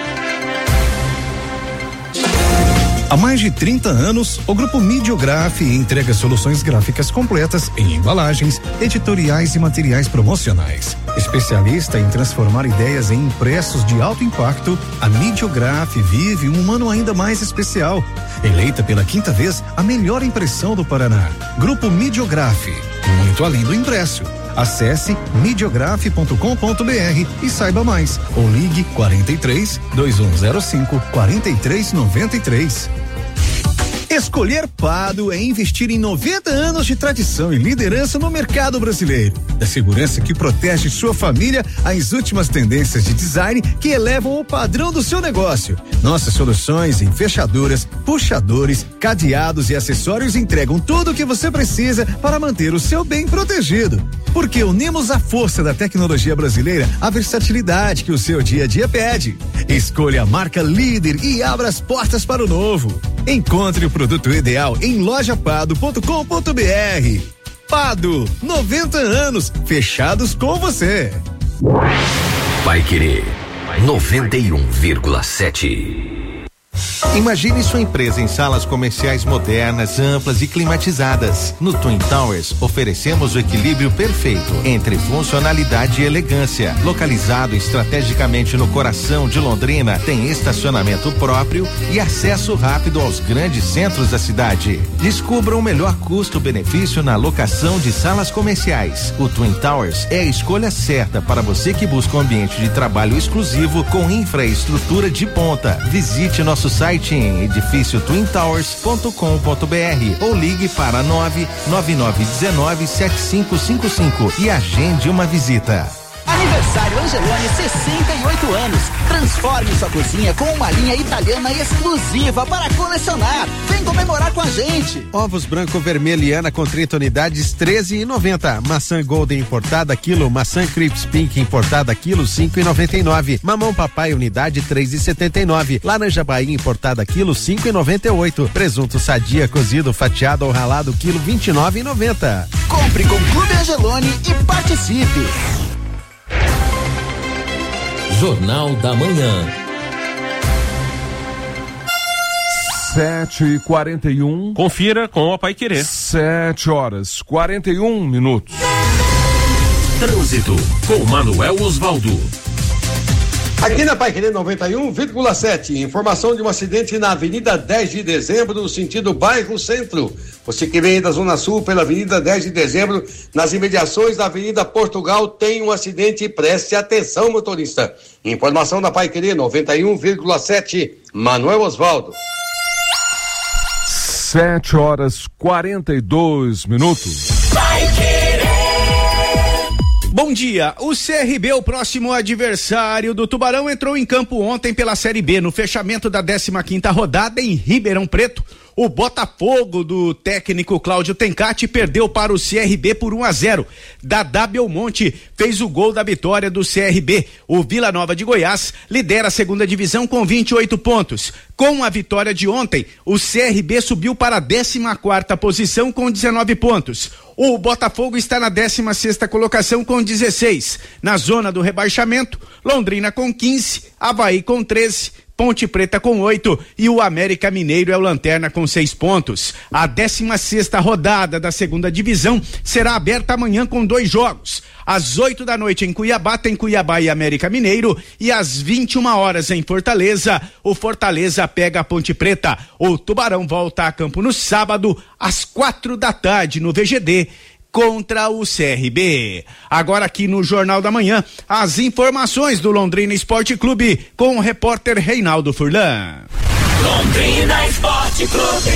Há mais de trinta anos, o Grupo Midiograf entrega soluções gráficas completas em embalagens, editoriais e materiais promocionais. Especialista em transformar ideias em impressos de alto impacto, a Midiograf vive um ano ainda mais especial. Eleita pela quinta vez a melhor impressão do Paraná. Grupo Midiograf, muito além do impresso. Acesse midiograf ponto com ponto br e saiba mais, ou ligue quarenta e três, dois um zero cinco, quarenta e três noventa e três. Escolher Pado é investir em noventa anos de tradição e liderança no mercado brasileiro. Da segurança que protege sua família às últimas tendências de design que elevam o padrão do seu negócio. Nossas soluções em fechaduras, puxadores, cadeados e acessórios entregam tudo o que você precisa para manter o seu bem protegido. Porque unimos a força da tecnologia brasileira à versatilidade que o seu dia a dia pede. Escolha a marca líder e abra as portas para o novo. Encontre o produto ideal em loja pado ponto com ponto br. Pado, noventa anos, fechados com você. Paiquerê noventa e um vírgula sete. Imagine sua empresa em salas comerciais modernas, amplas e climatizadas. No Twin Towers, oferecemos o equilíbrio perfeito entre funcionalidade e elegância. Localizado estrategicamente no coração de Londrina, tem estacionamento próprio e acesso rápido aos grandes centros da cidade. Descubra o melhor custo-benefício na locação de salas comerciais. O Twin Towers é a escolha certa para você que busca um ambiente de trabalho exclusivo com infraestrutura de ponta. Visite nosso site em edifício twin towers ponto com ponto br ou ligue para nove nove nove um nove sete cinco cinco cinco e agende uma visita. Aniversário Angeloni, sessenta e oito anos. Transforme sua cozinha com uma linha italiana exclusiva para colecionar. Vem comemorar com a gente. Ovos branco vermelhiana com trinta unidades, treze e noventa. Maçã Golden importada quilo, maçã Crips Pink importada quilo, cinco e noventa e nove. Mamão papai unidade, três e setenta e nove. Laranja Bahia importada quilo, cinco e noventa e oito. Presunto Sadia cozido, fatiado ou ralado quilo, vinte e nove e noventa. Compre com Clube Angeloni e participe. Jornal da Manhã. Sete e quarenta e um. Confira com a Paiquerê. Sete horas, quarenta e um minutos. Trânsito com Manuel Osvaldo. Aqui na Paiquerê noventa e um vírgula sete, informação de um acidente na Avenida dez de dezembro, no sentido bairro Centro. Você que vem da Zona Sul pela Avenida dez de dezembro, nas imediações da Avenida Portugal, tem um acidente, preste atenção, motorista. Informação da Paiquerê noventa e um vírgula sete, Manuel Osvaldo. Sete horas, quarenta e dois minutos. Bom dia, o C R B, o próximo adversário do Tubarão, entrou em campo ontem pela Série B, no fechamento da décima quinta rodada em Ribeirão Preto. O Botafogo do técnico Cláudio Tencati perdeu para o C R B por um a zero. Dadá Belmonte fez o gol da vitória do C R B. O Vila Nova de Goiás lidera a segunda divisão com vinte e oito pontos. Com a vitória de ontem, o C R B subiu para a décima quarta posição com dezenove pontos. O Botafogo está na décima sexta colocação com dezesseis. Na zona do rebaixamento, Londrina com quinze, Avaí com treze, Ponte Preta com oito e o América Mineiro é o lanterna com seis pontos. A décima sexta rodada da segunda divisão será aberta amanhã com dois jogos. Às oito da noite em Cuiabá tem Cuiabá e América Mineiro e às vinte e uma horas em Fortaleza, o Fortaleza pega a Ponte Preta. O Tubarão volta a campo no sábado às quatro da tarde no V G D. Contra o C R B. Agora aqui no Jornal da Manhã, as informações do Londrina Esporte Clube com o repórter Reinaldo Furlan. Londrina Esporte Clube.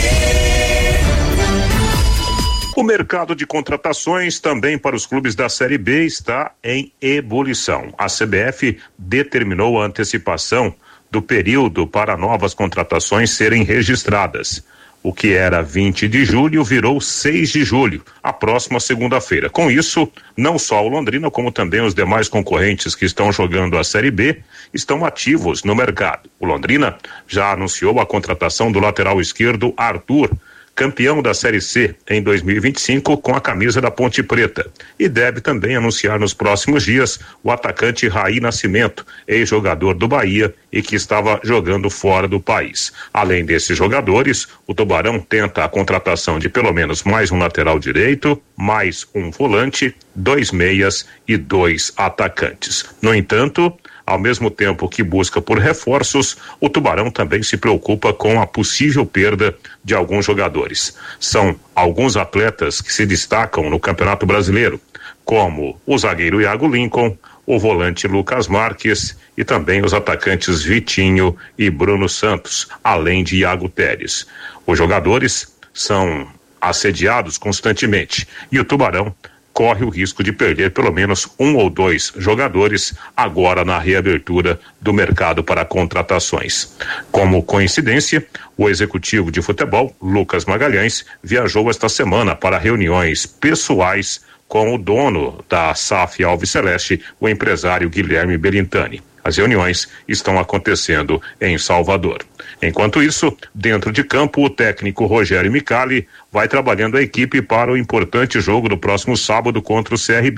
O mercado de contratações também para os clubes da Série B está em ebulição. A C B F determinou a antecipação do período para novas contratações serem registradas. O que era vinte de julho virou seis de julho, a próxima segunda-feira. Com isso, não só o Londrina, como também os demais concorrentes que estão jogando a Série B, estão ativos no mercado. O Londrina já anunciou a contratação do lateral esquerdo Arthur, campeão da Série C em dois mil e vinte e cinco com a camisa da Ponte Preta, e deve também anunciar nos próximos dias o atacante Raí Nascimento, ex-jogador do Bahia e que estava jogando fora do país. Além desses jogadores, o Tubarão tenta a contratação de pelo menos mais um lateral direito, mais um volante, dois meias e dois atacantes. No entanto, ao mesmo tempo que busca por reforços, o Tubarão também se preocupa com a possível perda de alguns jogadores. São alguns atletas que se destacam no Campeonato Brasileiro, como o zagueiro Iago Lincoln, o volante Lucas Marques e também os atacantes Vitinho e Bruno Santos, além de Iago Teres. Os jogadores são assediados constantemente e o Tubarão corre o risco de perder pelo menos um ou dois jogadores agora na reabertura do mercado para contratações. Como coincidência, o executivo de futebol, Lucas Magalhães, viajou esta semana para reuniões pessoais com o dono da S A F Alves Celeste, o empresário Guilherme Belintani. As reuniões estão acontecendo em Salvador. Enquanto isso, dentro de campo, o técnico Rogério Micali vai trabalhando a equipe para o importante jogo do próximo sábado contra o C R B.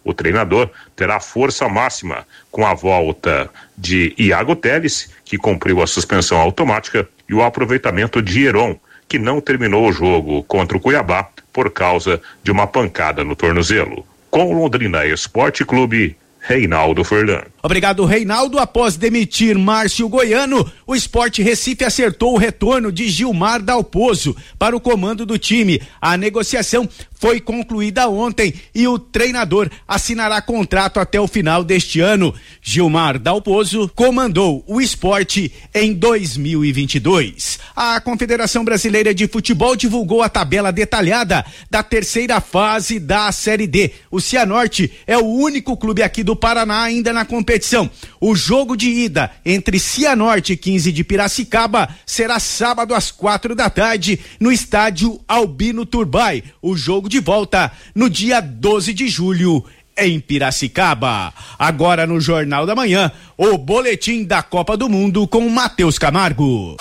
O treinador terá força máxima com a volta de Iago Teles, que cumpriu a suspensão automática, e o aproveitamento de Heron, que não terminou o jogo contra o Cuiabá por causa de uma pancada no tornozelo. Com o Londrina Esporte Clube, Reinaldo Furlan. Obrigado, Reinaldo. Após demitir Márcio Goiano, o Sport Recife acertou o retorno de Gilmar Dalpozo para o comando do time. A negociação foi concluída ontem e o treinador assinará contrato até o final deste ano. Gilmar Dalpozo comandou o Sport em dois mil e vinte e dois. A Confederação Brasileira de Futebol divulgou a tabela detalhada da terceira fase da Série D. O Cianorte é o único clube aqui do Paraná ainda na competição. O jogo de ida entre Cianorte e quinze de Piracicaba será sábado às quatro da tarde no estádio Albino Turbay. O jogo de volta no dia doze de julho em Piracicaba. Agora no Jornal da Manhã, o boletim da Copa do Mundo com Matheus Camargo.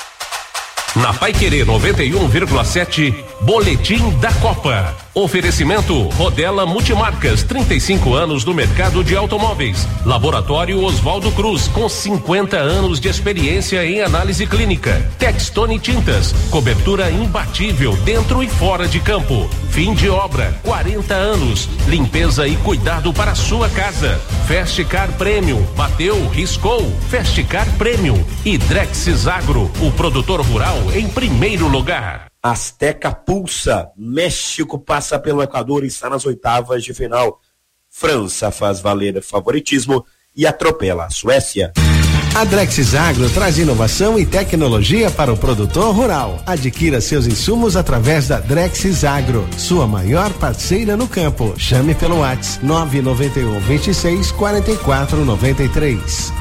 Na Paiquerê noventa e um vírgula sete, boletim da Copa. Oferecimento Rodela Multimarcas, trinta e cinco anos no mercado de automóveis. Laboratório Oswaldo Cruz, com cinquenta anos de experiência em análise clínica. Textone Tintas, cobertura imbatível dentro e fora de campo. Fim de obra, quarenta anos. Limpeza e cuidado para a sua casa. Festicar Premium, bateu, riscou. Festicar Premium. E Drexis Agro, o produtor rural em primeiro lugar. Azteca pulsa, México passa pelo Equador e está nas oitavas de final. França faz valer favoritismo e atropela a Suécia. A Drexis Agro traz inovação e tecnologia para o produtor rural. Adquira seus insumos através da Drexis Agro, sua maior parceira no campo. Chame pelo WhatsApp nove nove um, vinte e seis, quarenta e quatro, noventa e três.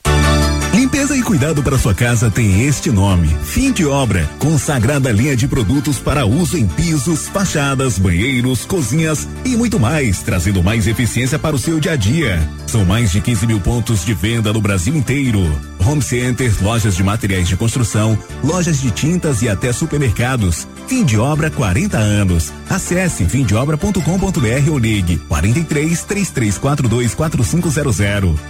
Limpeza e cuidado para sua casa tem este nome: Fim de Obra, consagrada linha de produtos para uso em pisos, fachadas, banheiros, cozinhas e muito mais, trazendo mais eficiência para o seu dia a dia. São mais de quinze mil pontos de venda no Brasil inteiro. Home centers, lojas de materiais de construção, lojas de tintas e até supermercados. Fim de Obra, quarenta anos. Acesse fim de obra ponto com ponto br ou ligue quarenta e três, trinta e três quarenta e dois, quarenta e cinco zero zero.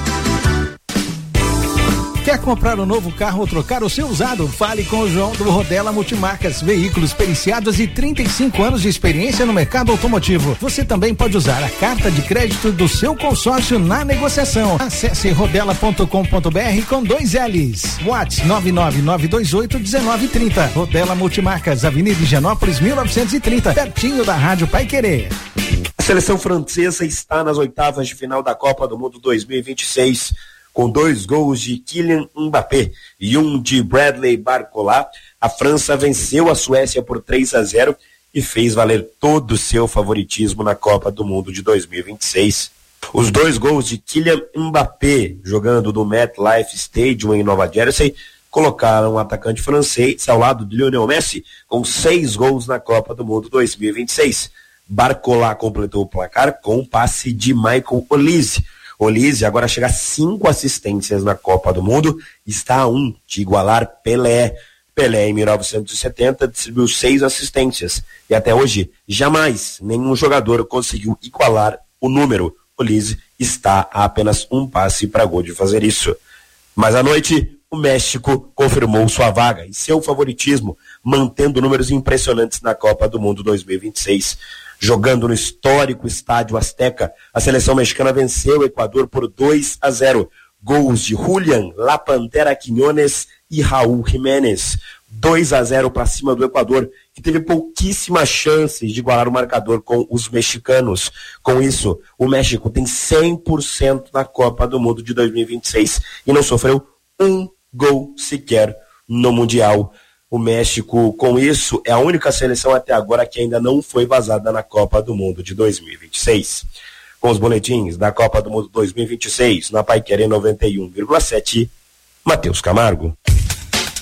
Quer comprar um novo carro ou trocar o seu usado? Fale com o João do Rodela Multimarcas, veículos periciados e trinta e cinco anos de experiência no mercado automotivo. Você também pode usar a carta de crédito do seu consórcio na negociação. Acesse rodela ponto com ponto br com dois L's. WhatsApp nove nove nove dois oito um nove três zero. Rodela Multimarcas, Avenida Higienópolis mil novecentos e trinta, pertinho da Rádio Paiquerê. A seleção francesa está nas oitavas de final da Copa do Mundo dois mil e vinte e seis. Com dois gols de Kylian Mbappé e um de Bradley Barcola, a França venceu a Suécia por três a zero e fez valer todo o seu favoritismo na Copa do Mundo de dois mil e vinte e seis. Os dois gols de Kylian Mbappé, jogando no MetLife Stadium em Nova Jersey, colocaram o atacante francês ao lado de Lionel Messi, com seis gols na Copa do Mundo dois mil e vinte e seis. Barcola completou o placar com um passe de Michael Olise. Olise agora chega a cinco assistências na Copa do Mundo, está a um de igualar Pelé. Pelé, em mil novecentos e setenta, distribuiu seis assistências e até hoje jamais nenhum jogador conseguiu igualar o número. Olise está a apenas um passe para gol de fazer isso. Mas à noite, o México confirmou sua vaga e seu favoritismo, mantendo números impressionantes na Copa do Mundo dois mil e vinte e seis. Jogando no histórico estádio Azteca, a seleção mexicana venceu o Equador por dois a zero. Gols de Julián, La Pantera Quiñones e Raúl Jiménez. dois a zero para cima do Equador, que teve pouquíssimas chances de igualar o marcador com os mexicanos. Com isso, o México tem cem por cento na Copa do Mundo de dois mil e vinte e seis e não sofreu um gol sequer no Mundial. O México, com isso, é a única seleção até agora que ainda não foi vazada na Copa do Mundo de dois mil e vinte e seis. Com os boletins da Copa do Mundo dois mil e vinte e seis, na Paiquerê noventa e um vírgula sete, Matheus Camargo.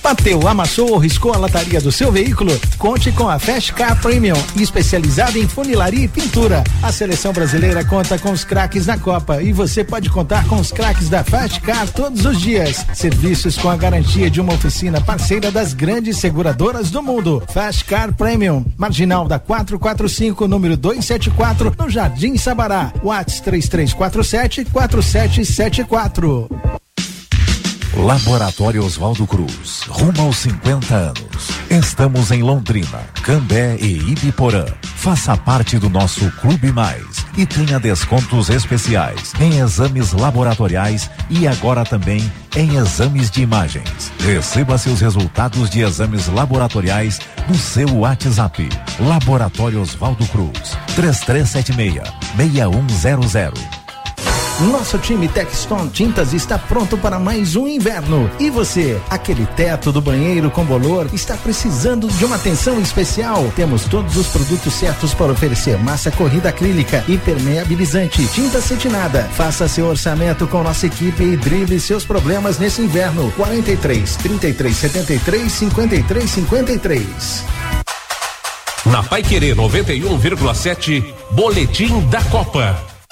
Bateu, amassou ou riscou a lataria do seu veículo? Conte com a Fast Car Premium, especializada em funilaria e pintura. A seleção brasileira conta com os craques na Copa e você pode contar com os craques da Fast Car todos os dias. Serviços com a garantia de uma oficina parceira das grandes seguradoras do mundo. Fast Car Premium, Marginal da quatrocentos e quarenta e cinco, número duzentos e setenta e quatro, no Jardim Sabará. WhatsApp três três quatro sete, quatro sete sete quatro. Laboratório Oswaldo Cruz, rumo aos cinquenta anos. Estamos em Londrina, Cambé e Ibiporã. Faça parte do nosso Clube Mais e tenha descontos especiais em exames laboratoriais e agora também em exames de imagens. Receba seus resultados de exames laboratoriais no seu WhatsApp. Laboratório Oswaldo Cruz, três três sete seis, seis um zero zero. Nosso time Texton Tintas está pronto para mais um inverno. E você, aquele teto do banheiro com bolor, está precisando de uma atenção especial? Temos todos os produtos certos para oferecer: massa corrida acrílica, impermeabilizante, tinta cetinada. Faça seu orçamento com nossa equipe e drible seus problemas nesse inverno. quarenta e três, trinta e três, setenta e três, cinquenta e três, cinquenta e três. Na Paiquerê noventa e um vírgula sete, Boletim da Copa.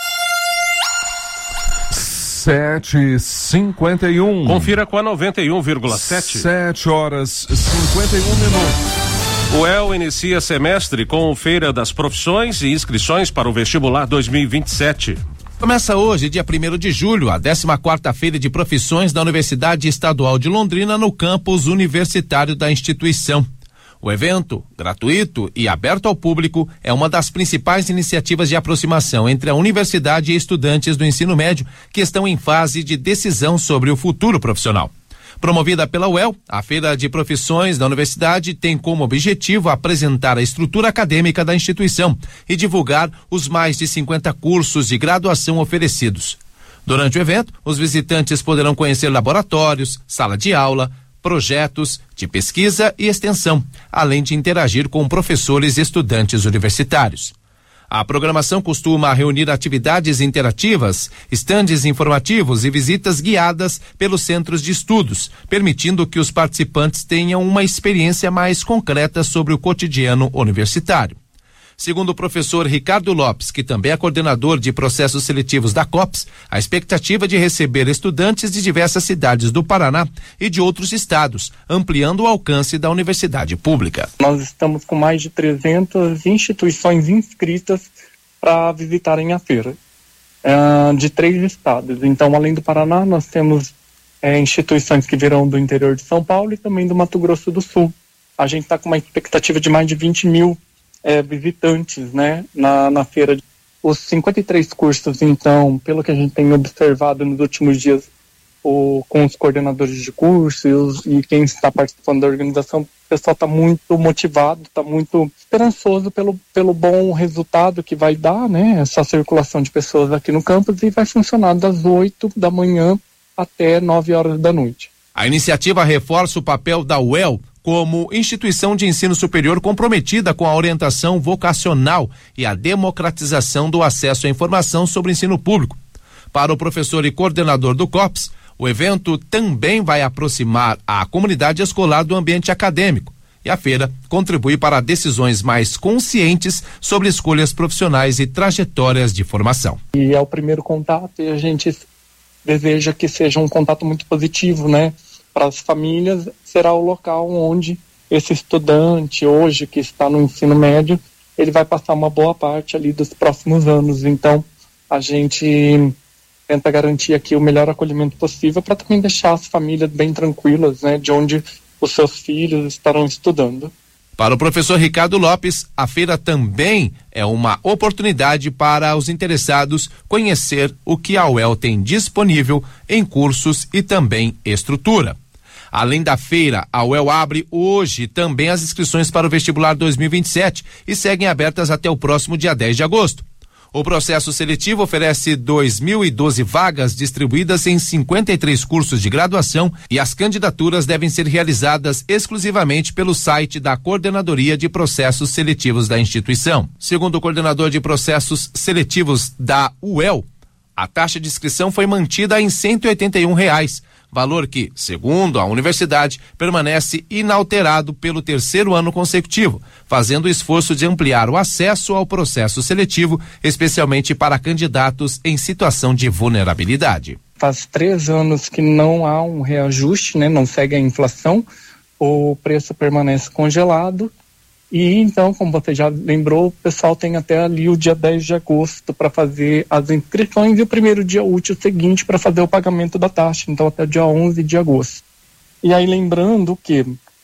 Sete e cinquenta e um. Confira com a noventa e um vírgula sete. Sete horas e cinquenta e um minutos. O E L inicia semestre com Feira das Profissões e inscrições para o vestibular dois mil e vinte e sete. Começa hoje, dia primeiro de julho, a décima quarta Feira de Profissões da Universidade Estadual de Londrina, no campus universitário da instituição. O evento, gratuito e aberto ao público, é uma das principais iniciativas de aproximação entre a universidade e estudantes do ensino médio que estão em fase de decisão sobre o futuro profissional. Promovida pela U E L, a Feira de Profissões da Universidade tem como objetivo apresentar a estrutura acadêmica da instituição e divulgar os mais de cinquenta cursos de graduação oferecidos. Durante o evento, os visitantes poderão conhecer laboratórios, sala de aula, projetos de pesquisa e extensão, além de interagir com professores e estudantes universitários. A programação costuma reunir atividades interativas, estandes informativos e visitas guiadas pelos centros de estudos, permitindo que os participantes tenham uma experiência mais concreta sobre o cotidiano universitário. Segundo o professor Ricardo Lopes, que também é coordenador de processos seletivos da COPS, a expectativa é de receber estudantes de diversas cidades do Paraná e de outros estados, ampliando o alcance da universidade pública. Nós estamos com mais de trezentas instituições inscritas para visitarem a feira, uh, de três estados. Então, além do Paraná, nós temos uh, instituições que virão do interior de São Paulo e também do Mato Grosso do Sul. A gente está com uma expectativa de mais de vinte mil É, visitantes, né, na, na feira. Os cinquenta e três cursos, então, pelo que a gente tem observado nos últimos dias o, com os coordenadores de curso e, os, e quem está participando da organização, o pessoal está muito motivado, está muito esperançoso pelo, pelo bom resultado que vai dar, né, essa circulação de pessoas aqui no campus, e vai funcionar das oito da manhã até nove horas da noite. A iniciativa reforça o papel da U E L como instituição de ensino superior comprometida com a orientação vocacional e a democratização do acesso à informação sobre o ensino público. Para o professor e coordenador do COPS, o evento também vai aproximar a comunidade escolar do ambiente acadêmico, e a feira contribui para decisões mais conscientes sobre escolhas profissionais e trajetórias de formação. E é o primeiro contato e a gente deseja que seja um contato muito positivo, né? Para as famílias, será o local onde esse estudante hoje que está no ensino médio, ele vai passar uma boa parte ali dos próximos anos. Então, a gente tenta garantir aqui o melhor acolhimento possível para também deixar as famílias bem tranquilas, né, de onde os seus filhos estarão estudando. Para o professor Ricardo Lopes, a feira também é uma oportunidade para os interessados conhecer o que a U E L tem disponível em cursos e também estrutura. Além da feira, a U E L abre hoje também as inscrições para o vestibular dois mil e vinte e sete e seguem abertas até o próximo dia dez de agosto. O processo seletivo oferece dois mil e doze vagas distribuídas em cinquenta e três cursos de graduação e as candidaturas devem ser realizadas exclusivamente pelo site da Coordenadoria de Processos Seletivos da instituição. Segundo o coordenador de processos seletivos da U E L, a taxa de inscrição foi mantida em cento e oitenta e um reais, valor que, segundo a universidade, permanece inalterado pelo terceiro ano consecutivo, fazendo o esforço de ampliar o acesso ao processo seletivo, especialmente para candidatos em situação de vulnerabilidade. Faz três anos que não há um reajuste, né? Não segue a inflação, o preço permanece congelado e então, como você já lembrou, o pessoal tem até ali o dia dez de agosto para fazer as inscrições e o primeiro dia útil seguinte para fazer o pagamento da taxa, então até o dia onze de agosto. E aí lembrando que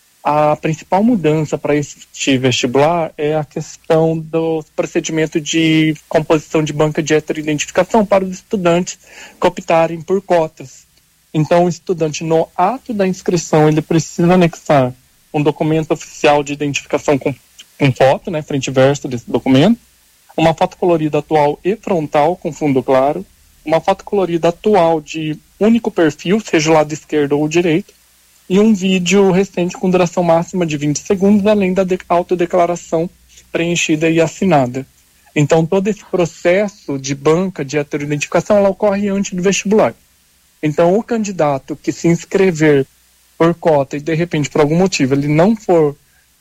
a principal mudança para este vestibular é a questão do procedimento de composição de banca de heteroidentificação para os estudantes que optarem por cotas. Então, o estudante, no ato da inscrição, ele precisa anexar um documento oficial de identificação com, com foto, né, frente e verso desse documento, uma foto colorida atual e frontal com fundo claro, uma foto colorida atual de único perfil, seja o lado esquerdo ou direito, e um vídeo recente com duração máxima de vinte segundos, além da de- autodeclaração preenchida e assinada. Então, todo esse processo de banca de heteroidentificação, ela ocorre antes do vestibular. Então, o candidato que se inscrever por cota e, de repente, por algum motivo, ele não for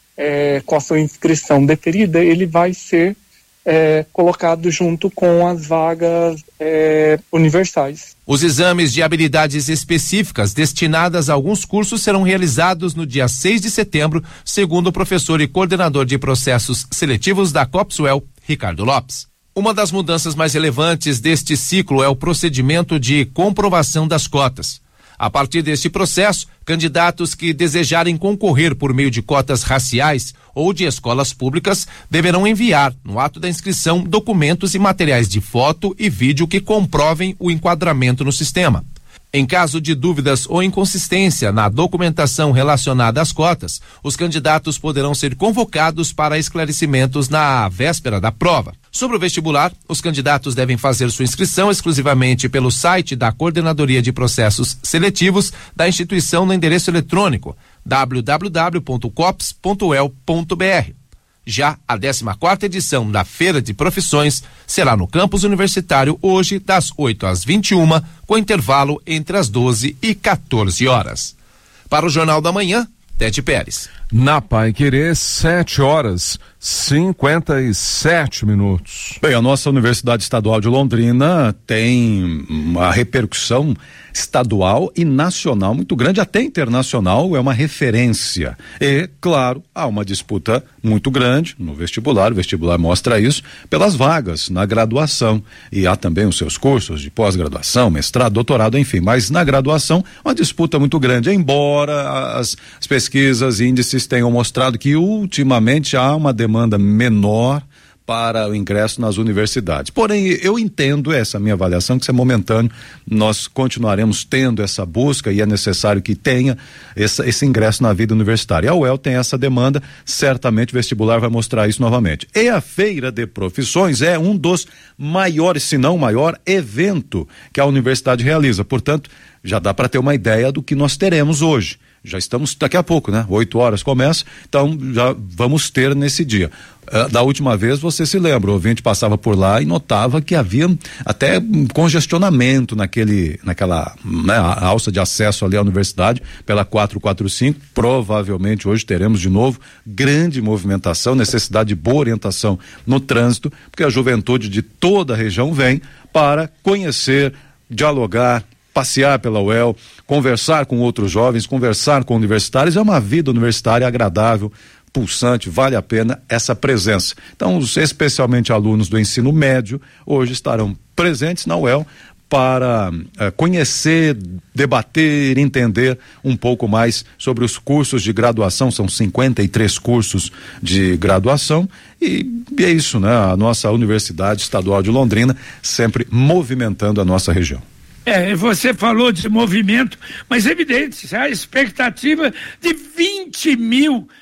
é, com a sua inscrição deferida, ele vai ser é, colocado junto com as vagas é, universais. Os exames de habilidades específicas destinadas a alguns cursos serão realizados no dia seis de setembro, segundo o professor e coordenador de processos seletivos da Copswell, Ricardo Lopes. Uma das mudanças mais relevantes deste ciclo é o procedimento de comprovação das cotas. A partir deste processo, candidatos que desejarem concorrer por meio de cotas raciais ou de escolas públicas deverão enviar, no ato da inscrição, documentos e materiais de foto e vídeo que comprovem o enquadramento no sistema. Em caso de dúvidas ou inconsistência na documentação relacionada às cotas, os candidatos poderão ser convocados para esclarecimentos na véspera da prova. Sobre o vestibular, os candidatos devem fazer sua inscrição exclusivamente pelo site da Coordenadoria de Processos Seletivos da instituição no endereço eletrônico w w w ponto cops ponto u e l ponto b r. Já a décima quarta edição da Feira de Profissões será no campus universitário hoje das oito às vinte e uma, com intervalo entre as doze e quatorze horas. Para o Jornal da Manhã, Tete Pérez. Na Paiquerê, sete horas, cinquenta e sete minutos. Bem, a nossa Universidade Estadual de Londrina tem uma repercussão estadual e nacional muito grande, até internacional, é uma referência. E, claro, há uma disputa muito grande no vestibular, o vestibular mostra isso, pelas vagas na graduação. E há também os seus cursos de pós-graduação, mestrado, doutorado, enfim, mas na graduação, uma disputa muito grande, embora as, as pesquisas e índices tenham mostrado que ultimamente há uma demanda menor para o ingresso nas universidades. Porém, eu entendo essa minha avaliação, que isso é momentâneo, nós continuaremos tendo essa busca e é necessário que tenha essa, esse ingresso na vida universitária. A U E L tem essa demanda, certamente o vestibular vai mostrar isso novamente. E a Feira de Profissões é um dos maiores, se não o maior, evento que a universidade realiza. Portanto, já dá para ter uma ideia do que nós teremos hoje. Já estamos daqui a pouco, né? Oito horas começa, então já vamos ter nesse dia. Uh, da última vez, você se lembra, o ouvinte passava por lá e notava que havia até um congestionamento naquele, naquela, né, a alça de acesso ali à universidade pela quatrocentos e quarenta e cinco. Provavelmente hoje teremos de novo grande movimentação, necessidade de boa orientação no trânsito, porque a juventude de toda a região vem para conhecer, dialogar, passear pela U E L, conversar com outros jovens, conversar com universitários. É uma vida universitária agradável, pulsante, vale a pena essa presença. Então, os, especialmente alunos do ensino médio, hoje estarão presentes na U E L para eh, conhecer, debater, entender um pouco mais sobre os cursos de graduação. São cinquenta e três cursos de graduação e, e é isso, né? A nossa Universidade Estadual de Londrina sempre movimentando a nossa região. É, você falou de movimento, mas é evidente, a expectativa de vinte mil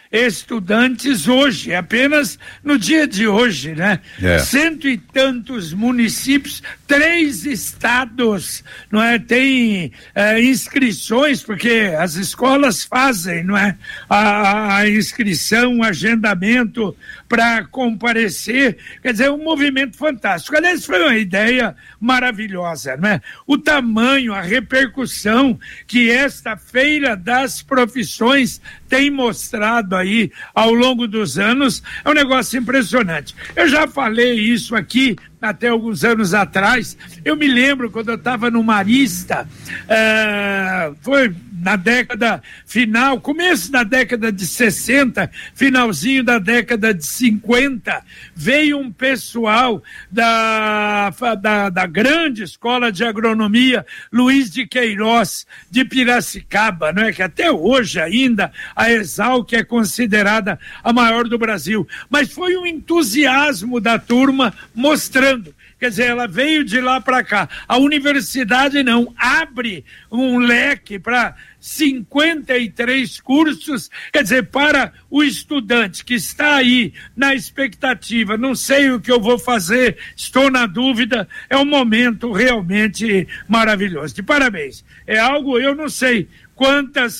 estudantes hoje, apenas no dia de hoje, né? É. Cento e tantos municípios, três estados, não é? Tem é, inscrições, porque as escolas fazem, não é? A, a inscrição, o agendamento para comparecer, quer dizer, um movimento fantástico. Aliás, foi uma ideia maravilhosa, não é? O tamanho, a repercussão que esta Feira das Profissões tem mostrado aí ao longo dos anos é um negócio impressionante. Eu já falei isso aqui até alguns anos atrás. Eu me lembro quando eu estava no Marista, uh, foi na década final, começo da década de sessenta, finalzinho da década de cinquenta, veio um pessoal da, da, da grande escola de agronomia Luiz de Queiroz, de Piracicaba, não é? Que até hoje ainda a Exalc é considerada a maior do Brasil, mas foi um entusiasmo da turma mostrando, quer dizer, ela veio de lá para cá. A universidade não abre um leque para cinquenta e três cursos, quer dizer, para o estudante que está aí na expectativa, não sei o que eu vou fazer, estou na dúvida, é um momento realmente maravilhoso. De parabéns. É algo, eu não sei quantas